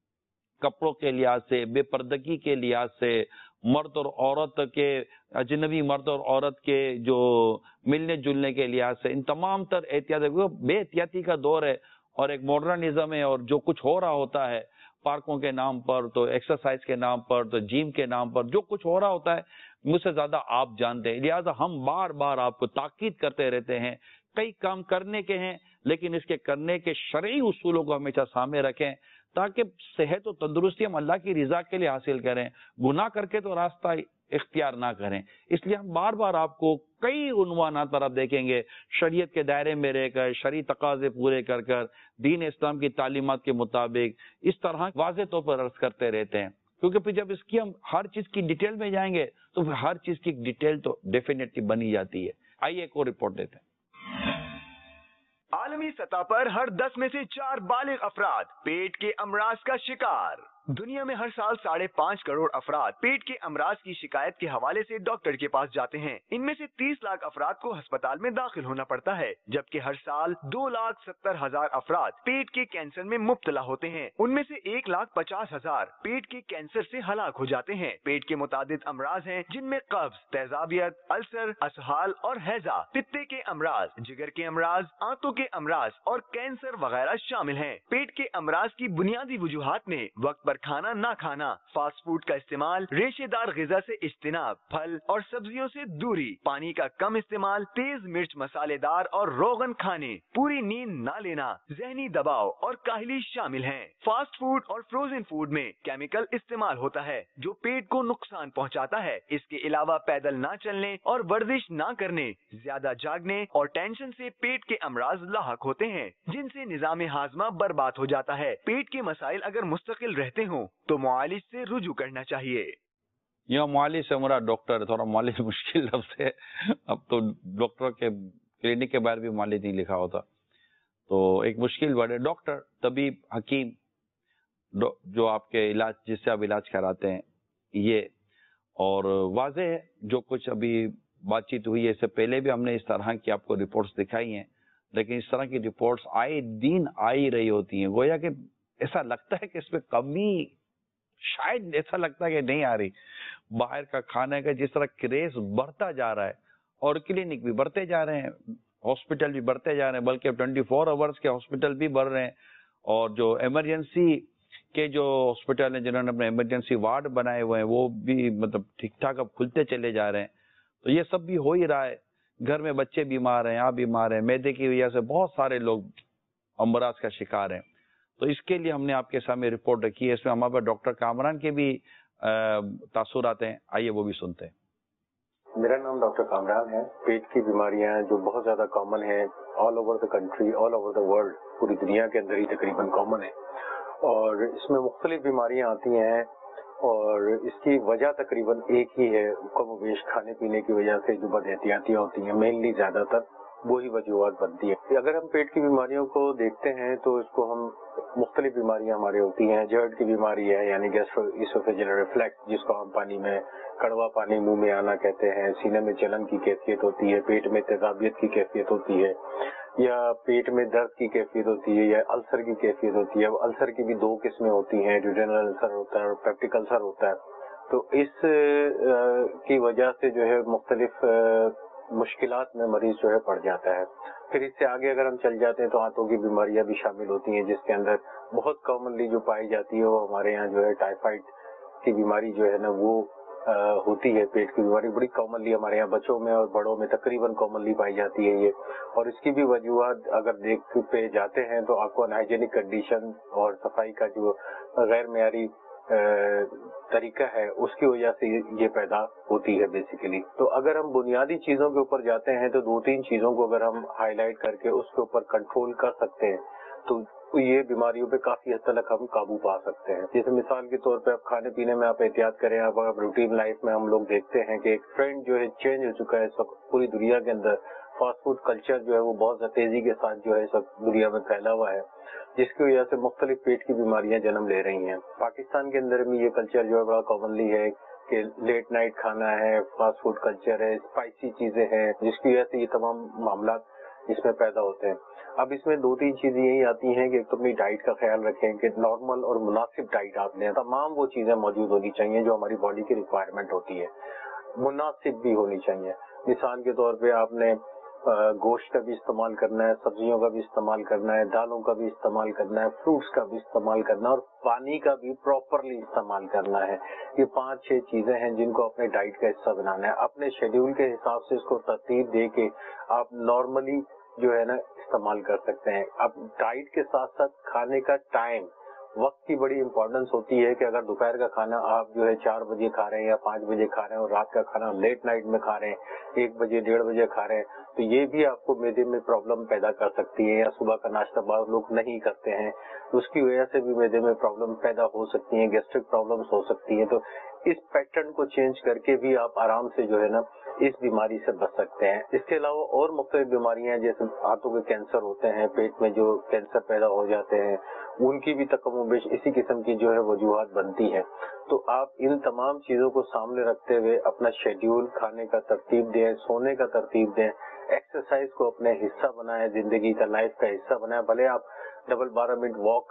Speaker 1: कपड़ों के लिहाज से, बेपर्दगी के लिहाज से, मर्द और औरत के, अजनबी मर्द और औरत के जो मिलने जुलने के लिहाज से, इन तमाम तर एहतियात, बेएहतियाती का दौर है और एक मॉडर्निज्म है, और जो कुछ हो रहा होता है पार्कों के नाम पर, तो एक्सरसाइज के नाम पर, तो जिम के नाम पर जो कुछ हो रहा होता है मुझसे ज्यादा आप जानते हैं, लिहाजा हम बार बार आपको ताकीद करते रहते हैं। कई काम करने के हैं, लेकिन इसके करने के शरई उसूलों को हमेशा सामने रखें, ताकि सेहत और तंदुरुस्ती हम अल्लाह की रिजा के लिए हासिल करें, गुनाह करके तो रास्ता इख्तियार ना करें। इसलिए हम बार बार आपको कई उन्वानात पर आप देखेंगे, शरीयत के दायरे में रहकर, शरई तकाजे पूरे कर कर, दीन इस्लाम की तालीमात के मुताबिक इस तरह वाज़ेह तौर पर अर्ज करते रहते हैं। क्योंकि फिर जब इसकी हम हर चीज की डिटेल में जाएंगे तो फिर हर चीज की डिटेल तो डेफिनेटली बनी जाती है। आइए एक और रिपोर्ट देते हैं।
Speaker 2: आलमी सतह पर हर दस में से चार बालिग अफराद पेट के अमराज का शिकार। दुनिया में हर साल साढ़े पाँच करोड़ अफराद पेट के अमराज की शिकायत के हवाले से डॉक्टर के पास जाते हैं। इनमें से तीस लाख अफराद को अस्पताल में दाखिल होना पड़ता है, जबकि हर साल दो लाख सत्तर हजार अफराद पेट के कैंसर में मुब्तला होते हैं। उनमें से एक लाख पचास हजार पेट के कैंसर से हलाक हो जाते हैं। पेट के मुतादिद अमराज हैं, जिनमें कब्ज, तेजाबियत, अल्सर, असहाल और हैजा, पित्ते के अमराज, जिगर के अमराज, आंतों के अमराज और कैंसर वगैरह शामिल हैं। पेट के अमराज की बुनियादी वजूहात में वक्त पर खाना ना खाना, फास्ट फूड का इस्तेमाल, रेशेदार ग़िज़ा से इज्तिनाब, फल और सब्जियों से दूरी, पानी का कम इस्तेमाल, तेज मिर्च मसालेदार और रोगन खाने, पूरी नींद ना लेना, ज़हनी दबाव और काहली शामिल हैं। फास्ट फूड और फ्रोजन फूड में केमिकल इस्तेमाल होता है जो पेट को नुकसान पहुंचाता है। इसके अलावा पैदल ना चलने और वर्जिश ना करने, ज्यादा जागने और टेंशन से पेट के अमराज लाहक होते हैं जिनसे निजाम हाजमा बर्बाद हो जाता है। पेट के मसाइल अगर मुस्तकिल रहते हों तो मुआलिज से रुजू करना चाहिए।
Speaker 1: यह मुआलिज से हमारा डॉक्टर, थोड़ा मुआलिज मुश्किल लफ्ज़ है, अब तो डॉक्टर के क्लिनिक के बाहर भी मुआलिज नहीं लिखा होता, तो एक मुश्किल वर्ड है। डॉक्टर, तबीब, हकीम, जो आपके इलाज जिससे आप इलाज कराते हैं ये, और वाज़ेह है जो कुछ अभी बातचीत हुई है, इससे पहले भी हमने इस तरह की आपको रिपोर्ट्स दिखाई हैं, लेकिन इस तरह की रिपोर्ट्स आए दिन आ ही रही होती हैं। गोया कि ऐसा लगता है कि इसमें कमी, शायद ऐसा लगता है कि नहीं आ रही। बाहर का खाने का जिस तरह क्रेज बढ़ता जा रहा है और क्लिनिक भी बढ़ते जा रहे हैं, हॉस्पिटल भी बढ़ते जा रहे हैं, बल्कि अब ट्वेंटी फोर आवर्स के हॉस्पिटल भी बढ़ रहे हैं, और जो इमरजेंसी के जो हॉस्पिटल हैं जिन्होंने अपने इमरजेंसी वार्ड बनाए हुए हैं वो भी मतलब ठीक ठाक अब खुलते चले जा रहे हैं। तो ये सब भी हो ही रहा है। घर में बच्चे बीमार हैं, आप बीमार हैं, मैदे की वजह से बहुत सारे लोग अमराज का शिकार हैं। तो इसके लिए हमने आपके सामने रिपोर्ट रखी है। इसमें हमारे पास डॉक्टर कामरान के भी तासुरात हैं, आइए वो भी सुनते हैं।
Speaker 4: मेरा नाम डॉक्टर कामरान है। पेट की बीमारियां जो बहुत ज्यादा कॉमन है all over the country, all over the world, पूरी दुनिया के अंदर ही तकरीबन कॉमन है, और इसमें मुख्तलिफ बीमारियां आती हैं और इसकी वजह तकरीबन एक ही है, कमोबेश खाने पीने की वजह से जो बदएहतियातियां होती हैं, मेनली ज्यादातर वही वजूहत बनती है। अगर हम पेट की बीमारियों को देखते हैं तो इसको हम मुख्तलिफ बीमारियां हमारी होती हैं। जर्ड की बीमारी है यानी गैस्ट्रोइसोफेजियल रिफ्लक्स, जिसको हम पानी में कड़वा पानी मुंह में आना कहते हैं, सीने में जलन की कैफियत होती है, पेट में तेजाबियत की कैफियत होती है, या पेट में दर्द की कैफियत होती है, या अल्सर की कैफियत होती है। अब अल्सर की भी दो किस्में होती हैं, ड्यूडेनल अल्सर होता है और पेप्टिक अल्सर होता है। तो इस की वजह से जो है मुख्तलिफ मुश्किलात में मरीज जो है पड़ जाता है। फिर इससे आगे अगर हम चल जाते हैं तो आंतों की बीमारियां भी शामिल होती हैं, जिसके अंदर बहुत कॉमनली जो पाई जाती है वो हमारे यहाँ जो है टाइफाइड की बीमारी जो है ना वो आ, होती है। पेट की बीमारी बड़ी कॉमनली हमारे यहाँ बच्चों में और बड़ों में तकरीबन कॉमनली पाई जाती है ये, और इसकी भी वजूहत अगर देख पे जाते हैं तो आपको अनहाइजेनिक कंडीशन और सफाई का जो गैर मेयारी तरीका है उसकी वजह से ये पैदा होती है बेसिकली। तो अगर हम बुनियादी चीजों के ऊपर जाते हैं तो दो तीन चीजों को अगर हम हाईलाइट करके उसके ऊपर कंट्रोल कर सकते हैं तो ये बीमारियों पे काफी हद तक हम काबू पा सकते हैं। जैसे मिसाल के तौर पे आप खाने पीने में आप एहतियात करें। अब आप रूटीन लाइफ में हम लोग देखते हैं कि एक ट्रेंड जो है चेंज हो चुका है इस वक्त पूरी दुनिया के अंदर। फास्ट फूड कल्चर जो है वो बहुत तेजी के साथ जो है सब दुनिया में फैला हुआ है, जिसकी वजह से मुख्तलिफ पेट की बीमारियां जन्म ले रही हैं। पाकिस्तान के अंदर भी ये कल्चर जो है बड़ा कॉमनली है कि लेट नाइट खाना है, फास्ट फूड कल्चर है, स्पाइसी चीजें हैं, जिसकी वजह से ये तमाम मामला इसमें पैदा होते हैं। अब इसमें दो तीन चीजें यही आती हैं कि एक तो अपनी डाइट का ख्याल रखें कि नॉर्मल और मुनासिब डाइट आप लें। तमाम वो चीजें मौजूद होनी चाहिए जो हमारी बॉडी की रिक्वायरमेंट होती है, मुनासिब भी होनी चाहिए। मिसाल के तौर पे आपने गोश्त का भी इस्तेमाल करना है, सब्जियों का भी इस्तेमाल करना है, दालों का भी इस्तेमाल करना है, फ्रूट्स का भी इस्तेमाल करना है और पानी का भी प्रॉपरली इस्तेमाल करना है। ये पांच छह चीजें हैं जिनको अपने डाइट का हिस्सा बनाना है। अपने शेड्यूल के हिसाब से इसको तरतीब दे के आप नॉर्मली जो है ना इस्तेमाल कर सकते हैं। अब डाइट के साथ साथ खाने का टाइम, वक्त की बड़ी इंपॉर्टेंस होती है कि अगर दोपहर का खाना आप जो है चार बजे खा रहे हैं या पाँच बजे खा रहे हैं और रात का खाना लेट नाइट में खा रहे हैं, एक बजे डेढ़ बजे खा रहे हैं, तो ये भी आपको मैदे में प्रॉब्लम पैदा कर सकती है। या सुबह का नाश्ता बहुत लोग नहीं करते हैं तो उसकी वजह से भी मैदे में प्रॉब्लम पैदा हो सकती है, गैस्ट्रिक प्रॉब्लम्स हो सकती है। तो इस पैटर्न को चेंज करके भी आप आराम से जो है ना इस बीमारी से बच सकते हैं। इसके अलावा और मुख्तलिफ बीमारियां जैसे हाथों के कैंसर होते हैं, पेट में जो कैंसर पैदा हो जाते हैं, उनकी भी तकमुबेश इसी किस्म की जो है वजूहात बनती है। तो आप इन तमाम चीजों को सामने रखते हुए अपना शेड्यूल, खाने का तरतीब दें, सोने का तरतीब दें, एक्सरसाइज को अपने हिस्सा बनाएं, जिंदगी का लाइफ का हिस्सा बनाएं। भले आप डबल बारह मिनट वॉक कर लें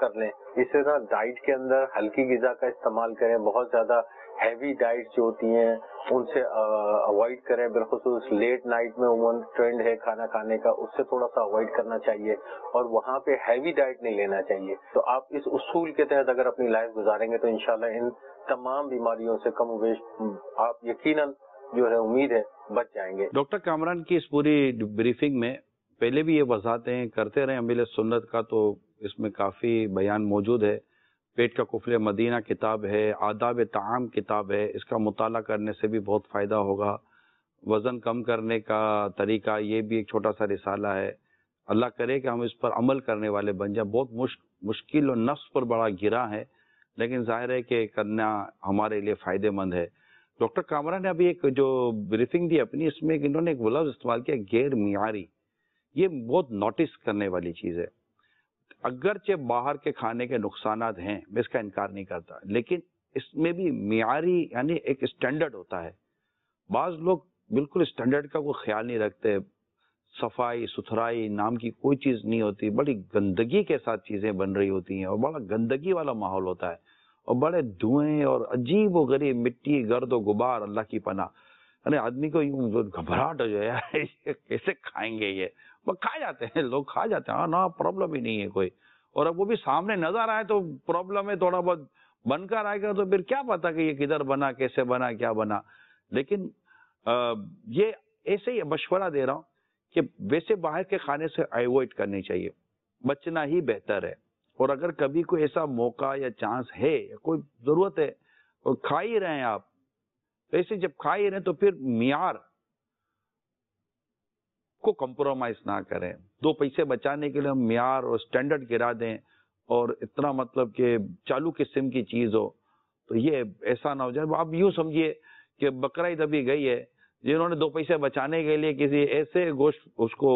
Speaker 4: اس طرح ڈائٹ کے اندر ہلکی غذا کا استعمال کریں, بہت زیادہ ہیوی ڈائٹ جو ہوتی ہیں ان سے اوائڈ کریں, بالخصوص لیٹ نائٹ میں عموماً ٹرینڈ ہے کھانا کھانے کا, اس سے تھوڑا سا اوائڈ کرنا چاہیے اور وہاں پہ ہیوی ڈائٹ نہیں لینا چاہیے. تو آپ اس اصول کے تحت اگر اپنی لائف گزاریں گے تو انشاءاللہ ان تمام بیماریوں سے کم و بیش آپ یقیناً جو ہے امید ہے بچ جائیں گے.
Speaker 1: ڈاکٹر کامران کی اس پوری بریفنگ میں پہلے بھی یہ وضاحتیں کرتے رہے امیل سنت کا, تو اس میں کافی بیان موجود ہے. پیٹ کا قفل مدینہ کتاب ہے, آداب طعام کتاب ہے, اس کا مطالعہ کرنے سے بھی بہت فائدہ ہوگا. وزن کم کرنے کا طریقہ یہ بھی ایک چھوٹا سا رسالہ ہے. اللہ کرے کہ ہم اس پر عمل کرنے والے بن جائیں. بہت مشکل اور نفس پر بڑا گرا ہے, لیکن ظاہر ہے کہ کرنا ہمارے لیے فائدہ مند ہے. ڈاکٹر کامران نے ابھی ایک جو بریفنگ دی اپنی, اس میں انہوں نے ایک لفظ استعمال کیا, غیر معیاری. یہ بہت نوٹس کرنے والی چیز ہے. اگرچہ باہر کے کھانے کے نقصانات ہیں, میں اس کا انکار نہیں کرتا, لیکن اس میں بھی معیاری یعنی ایک اسٹینڈرڈ ہوتا ہے. بعض لوگ بالکل اسٹینڈرڈ کا کوئی خیال نہیں رکھتے, صفائی ستھرائی نام کی کوئی چیز نہیں ہوتی, بڑی گندگی کے ساتھ چیزیں بن رہی ہوتی ہیں اور بڑا گندگی والا ماحول ہوتا ہے اور بڑے دھوئیں اور عجیب و غریب مٹی گرد و غبار, اللہ کی پناہ. یعنی آدمی کو یوں گھبراہٹ ہو جائے, کیسے کھائیں گے یہ؟ وہ کھا جاتے ہیں, لوگ کھا جاتے ہیں, ہاں نا پرابلم ہی نہیں ہے کوئی. اور اب وہ بھی سامنے نظر آئے تو پرابلم ہے, تھوڑا بہت بن کر آئے گا تو پھر کیا پتا کہ یہ کدھر بنا, کیسے بنا, کیا بنا. لیکن یہ ایسے ہی مشورہ دے رہا ہوں کہ ویسے باہر کے کھانے سے ایوائڈ کرنی چاہیے, بچنا ہی بہتر ہے. اور اگر کبھی کوئی ایسا موقع یا چانس ہے یا کوئی ضرورت ہے اور کھا ہی رہے ہیں آپ, ایسے جب کھا ہی رہے ہیں تو پھر معیار کو کمپرومائز نہ کریں. دو پیسے بچانے کے لیے ہم معیار اور سٹینڈرڈ گرا دیں اور اتنا مطلب کہ چالو قسم کی چیز ہو, تو یہ ایسا نہ ہو جائے. آپ یوں سمجھیے کہ بقرعید ابھی گئی ہے, جنہوں نے دو پیسے بچانے کے لیے کسی ایسے گوشت اس کو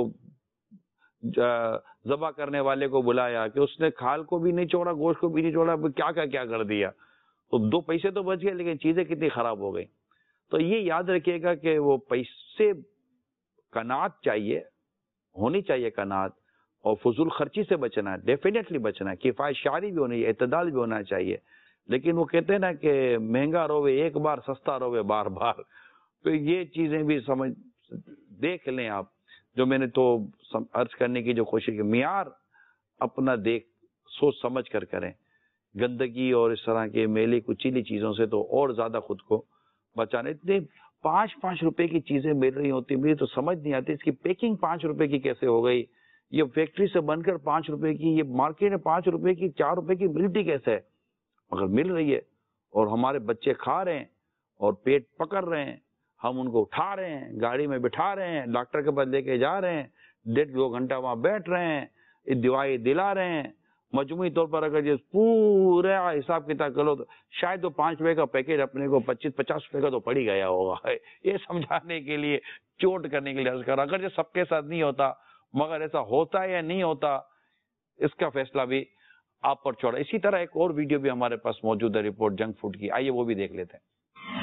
Speaker 1: ذبح کرنے والے کو بلایا کہ اس نے کھال کو بھی نہیں چھوڑا, گوشت کو بھی نہیں چھوڑا, کیا کیا کیا کر دیا, تو دو پیسے تو بچ گئے لیکن چیزیں کتنی خراب ہو گئی. تو یہ یاد رکھیے گا کہ وہ پیسے قناعت چاہیے, ہونی چاہیے قناعت, اور فضول خرچی سے بچنا ہے, ڈیفینیٹلی بچنا ہے. کفایت شعاری بھی ہونی, اعتدال بھی ہونا چاہیے. لیکن وہ کہتے ہیں نا کہ مہنگا روے ایک بار, سستا روے بار بار. تو یہ چیزیں بھی سمجھ دیکھ لیں آپ, جو میں نے تو عرض کرنے کی جو کوشش کی, معیار اپنا دیکھ سوچ سمجھ کر کریں. گندگی اور اس طرح کے میلی کچیلی چیزوں سے تو اور زیادہ خود کو بچانا. اتنے پانچ پانچ روپے کی چیزیں مل رہی ہوتی, مجھے تو سمجھ نہیں آتی اس کی پیکنگ پانچ روپے کی کیسے ہو گئی, یہ فیکٹری سے بن کر پانچ روپے کی, یہ مارکیٹ میں پانچ روپے کی چار روپے کی ملتی کیسے ہے, مگر مل رہی ہے. اور ہمارے بچے کھا رہے ہیں اور پیٹ پکڑ رہے ہیں, ہم ان کو اٹھا رہے ہیں, گاڑی میں بٹھا رہے ہیں, ڈاکٹر کے پاس لے کے جا رہے ہیں, ڈیڑھ دو گھنٹہ وہاں بیٹھ رہے ہیں, دوائی دلا رہے ہیں. مجموعی طور پر اگر یہ پورا حساب کتاب کرو تو شاید وہ پانچ روپے کا پیکٹ اپنے کو پچیس پچاس روپے کا تو پڑ ہی گیا ہوگا. یہ سمجھانے کے لیے, چوٹ کرنے کے لیے عرض کر رہا. اگر یہ سب کے ساتھ نہیں ہوتا, مگر ایسا ہوتا ہے یا نہیں ہوتا, اس کا فیصلہ بھی آپ پر چھوڑا. اسی طرح ایک اور ویڈیو بھی ہمارے پاس موجود ہے رپورٹ جنک فوڈ کی, آئیے وہ بھی دیکھ لیتے ہیں.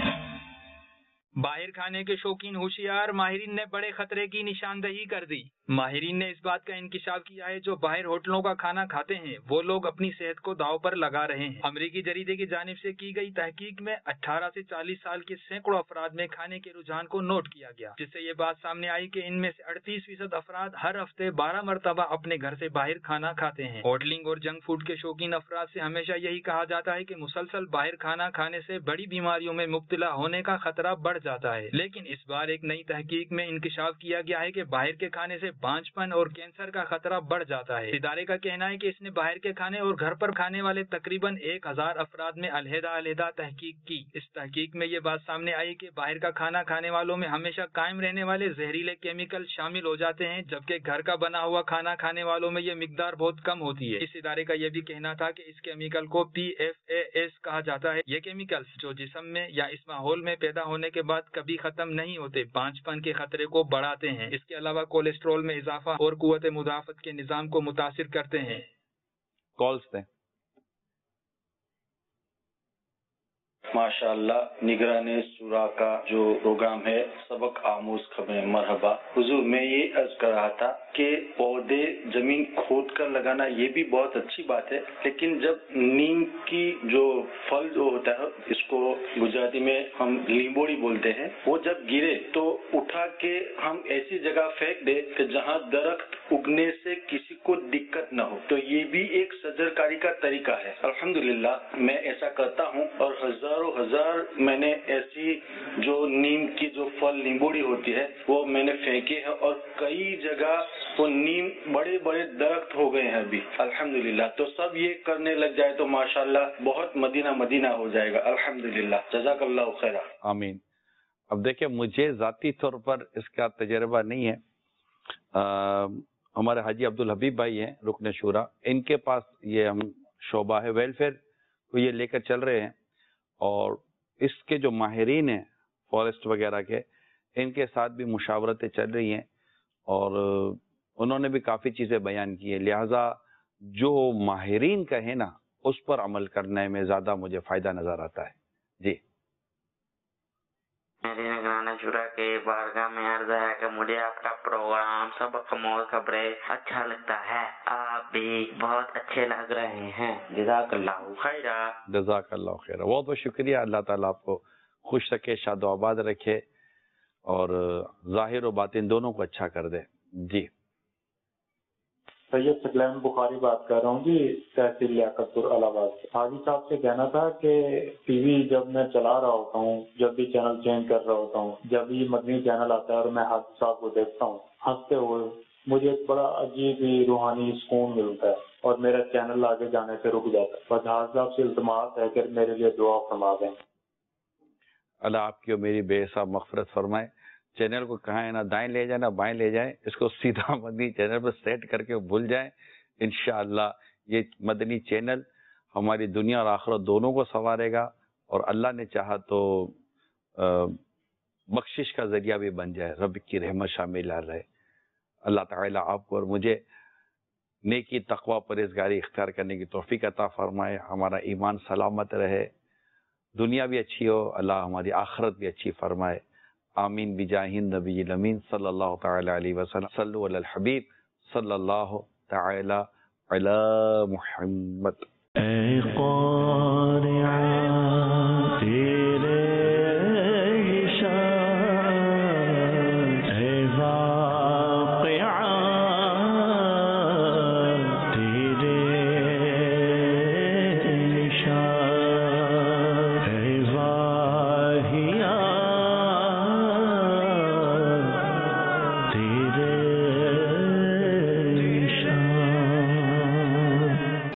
Speaker 3: باہر کھانے کے شوقین ہوشیار, ماہرین نے بڑے خطرے کی نشاندہی کر دی. ماہرین نے اس بات کا انکشاف کیا ہے جو باہر ہوٹلوں کا کھانا کھاتے ہیں وہ لوگ اپنی صحت کو داؤ پر لگا رہے ہیں. امریکی جریدے کی جانب سے کی گئی تحقیق میں اٹھارہ سے چالیس سال کے سینکڑوں افراد میں کھانے کے رجحان کو نوٹ کیا گیا, جس سے یہ بات سامنے آئی کہ ان میں سے اڑتیس فیصد افراد ہر ہفتے بارہ مرتبہ اپنے گھر سے باہر کھانا کھاتے ہیں. ہوٹلنگ اور جنک فوڈ کے شوقین افراد سے ہمیشہ یہی کہا جاتا ہے کہ مسلسل باہر کھانا کھانے سے بڑی بیماریوں میں مبتلا ہونے کا خطرہ بڑھ جاتا ہے. لیکن اس بار ایک نئی تحقیق میں انکشاف کیا گیا ہے کہ باہر کے کھانے سے بانجھ پن اور کینسر کا خطرہ بڑھ جاتا ہے. ادارے کا کہنا ہے کہ اس نے باہر کے کھانے اور گھر پر کھانے والے تقریباً ایک ہزار افراد میں علیحدہ علیحدہ تحقیق کی. اس تحقیق میں یہ بات سامنے آئی کہ باہر کا کھانا کھانے والوں میں ہمیشہ قائم رہنے والے زہریلے کیمیکل شامل ہو جاتے ہیں, جبکہ گھر کا بنا ہوا کھانا کھانے والوں میں یہ مقدار بہت کم ہوتی ہے. اس ادارے کا یہ بھی کہنا تھا کہ اس کیمیکل کو پی ایف اے ایس کہا جاتا ہے. یہ کیمیکلز جو جسم میں یا اس ماحول میں پیدا ہونے کے بعد کبھی ختم نہیں ہوتے, بانجھ پن کے خطرے کو بڑھاتے ہیں. اس کے علاوہ کولیسٹرول میں اضافہ اور قوت مدافعت کے نظام کو متاثر کرتے ہیں.
Speaker 1: کالز دیں.
Speaker 8: माशा अल्लाह निगरान सूरा का जो प्रोग्राम है सबक आमूज खबरें मरहबा। हुजूर मैं ये अर्ज कर रहा था कि पौधे जमीन खोद कर लगाना ये भी बहुत अच्छी बात है, लेकिन जब नीम की जो फल जो होता है इसको गुजराती में हम लींबोड़ी बोलते हैं, वो जब गिरे तो उठा के हम ऐसी जगह फेंक दे कि जहाँ दरख्त उगने से किसी को दिक्कत न हो, तो ये भी एक सजरकारी का तरीका है। अल्हम्दुलिल्लाह मैं ऐसा करता हूँ और हजारों हजार मैंने ऐसी जो नीम की जो फल नींबोड़ी होती है वो मैंने फेंकी है और कई जगह वो नीम बड़े बड़े दरख्त हो गए हैं अभी अल्हम्दुलिल्लाह। तो सब ये करने लग जाए तो माशाल्लाह बहुत मदीना मदीना हो जाएगा अल्हम्दुलिल्लाह। जज़ाकल्लाह खैरा।
Speaker 1: आमीन। अब देखिए मुझे ज़ाती तौर पर इसका तजर्बा नहीं है, आ, हमारे हाजी अब्दुल हबीब भाई हैं रुकन शूरा, इनके पास ये हम शोबा है वेलफेयर को ये लेकर चल रहे हैं और इसके जो माहिरीन हैं फॉरेस्ट वगैरह के, इनके साथ भी मुशावरतें चल रही हैं और उन्होंने भी काफ़ी चीज़ें बयान की है। लिहाजा जो माहिरीन कहे ना उस पर अमल करने में ज़्यादा मुझे फ़ायदा नज़र आता है। जी
Speaker 9: मेरी निगरानी शुरा के बारगाह में अर्ज है कि मुझे आपका प्रोग्राम सबक आमूज खबरें अच्छा लगता है, आप भी बहुत अच्छे लग रहे हैं। जज़ाकल्लाह खैरा।
Speaker 1: जज़ाकल्लाह खैरा। बहुत बहुत शुक्रिया। अल्लाह ताला आपको खुश रखे, शादो आबाद रखे और ज़ाहिर और बातिन दोनों को अच्छा कर दे। जी
Speaker 11: सैयद सकलैन बुखारी बात कर रहा हूँ जी, तहसील लियाकतपुर इलाहाबाद से। हाजी साहब से कहना था कि टीवी जब मैं चला रहा होता हूँ, जब भी चैनल चेंज कर रहा होता हूँ, जब भी मदनी चैनल आता है और मैं हाजी साहब को देखता हूँ हंसते हुए, मुझे एक बड़ा अजीब ही रूहानी सुकून मिलता है और मेरा चैनल आगे जाने से रुक जाता है। बस हाजी साहब से इल्तमास है कि मेरे लिए दुआ फरमा दें।
Speaker 1: अल्लाह आपकी और मेरी बेहिसाब मग़फ़िरत फरमाए। चैनल को कहाँ है ना दाएं ले जाए ना बाएं ले जाए, इसको सीधा मदनी चैनल पर सेट करके भूल जाए। इंशाअल्लाह ये मदनी चैनल हमारी दुनिया और आखिरत दोनों को संवारेगा और अल्लाह ने चाहा तो बख्शिश का जरिया भी बन जाए, रब की रहमत शामिल रहे। अल्लाह ताला आपको और मुझे नेकी तकवा परहेज़गारी इख्तियार करने की तौफीक अता फरमाए, हमारा ईमान सलामत रहे, दुनिया भी अच्छी हो, अल्लाह हमारी आखिरत भी अच्छी फरमाए। आमीन बिजाहिन नबील अमीन सल्लल्लाहु तआला अलैहि वसल्लम। सल्लु अलल हबीब सल्लल्लाहु तआला अला मुहम्मद।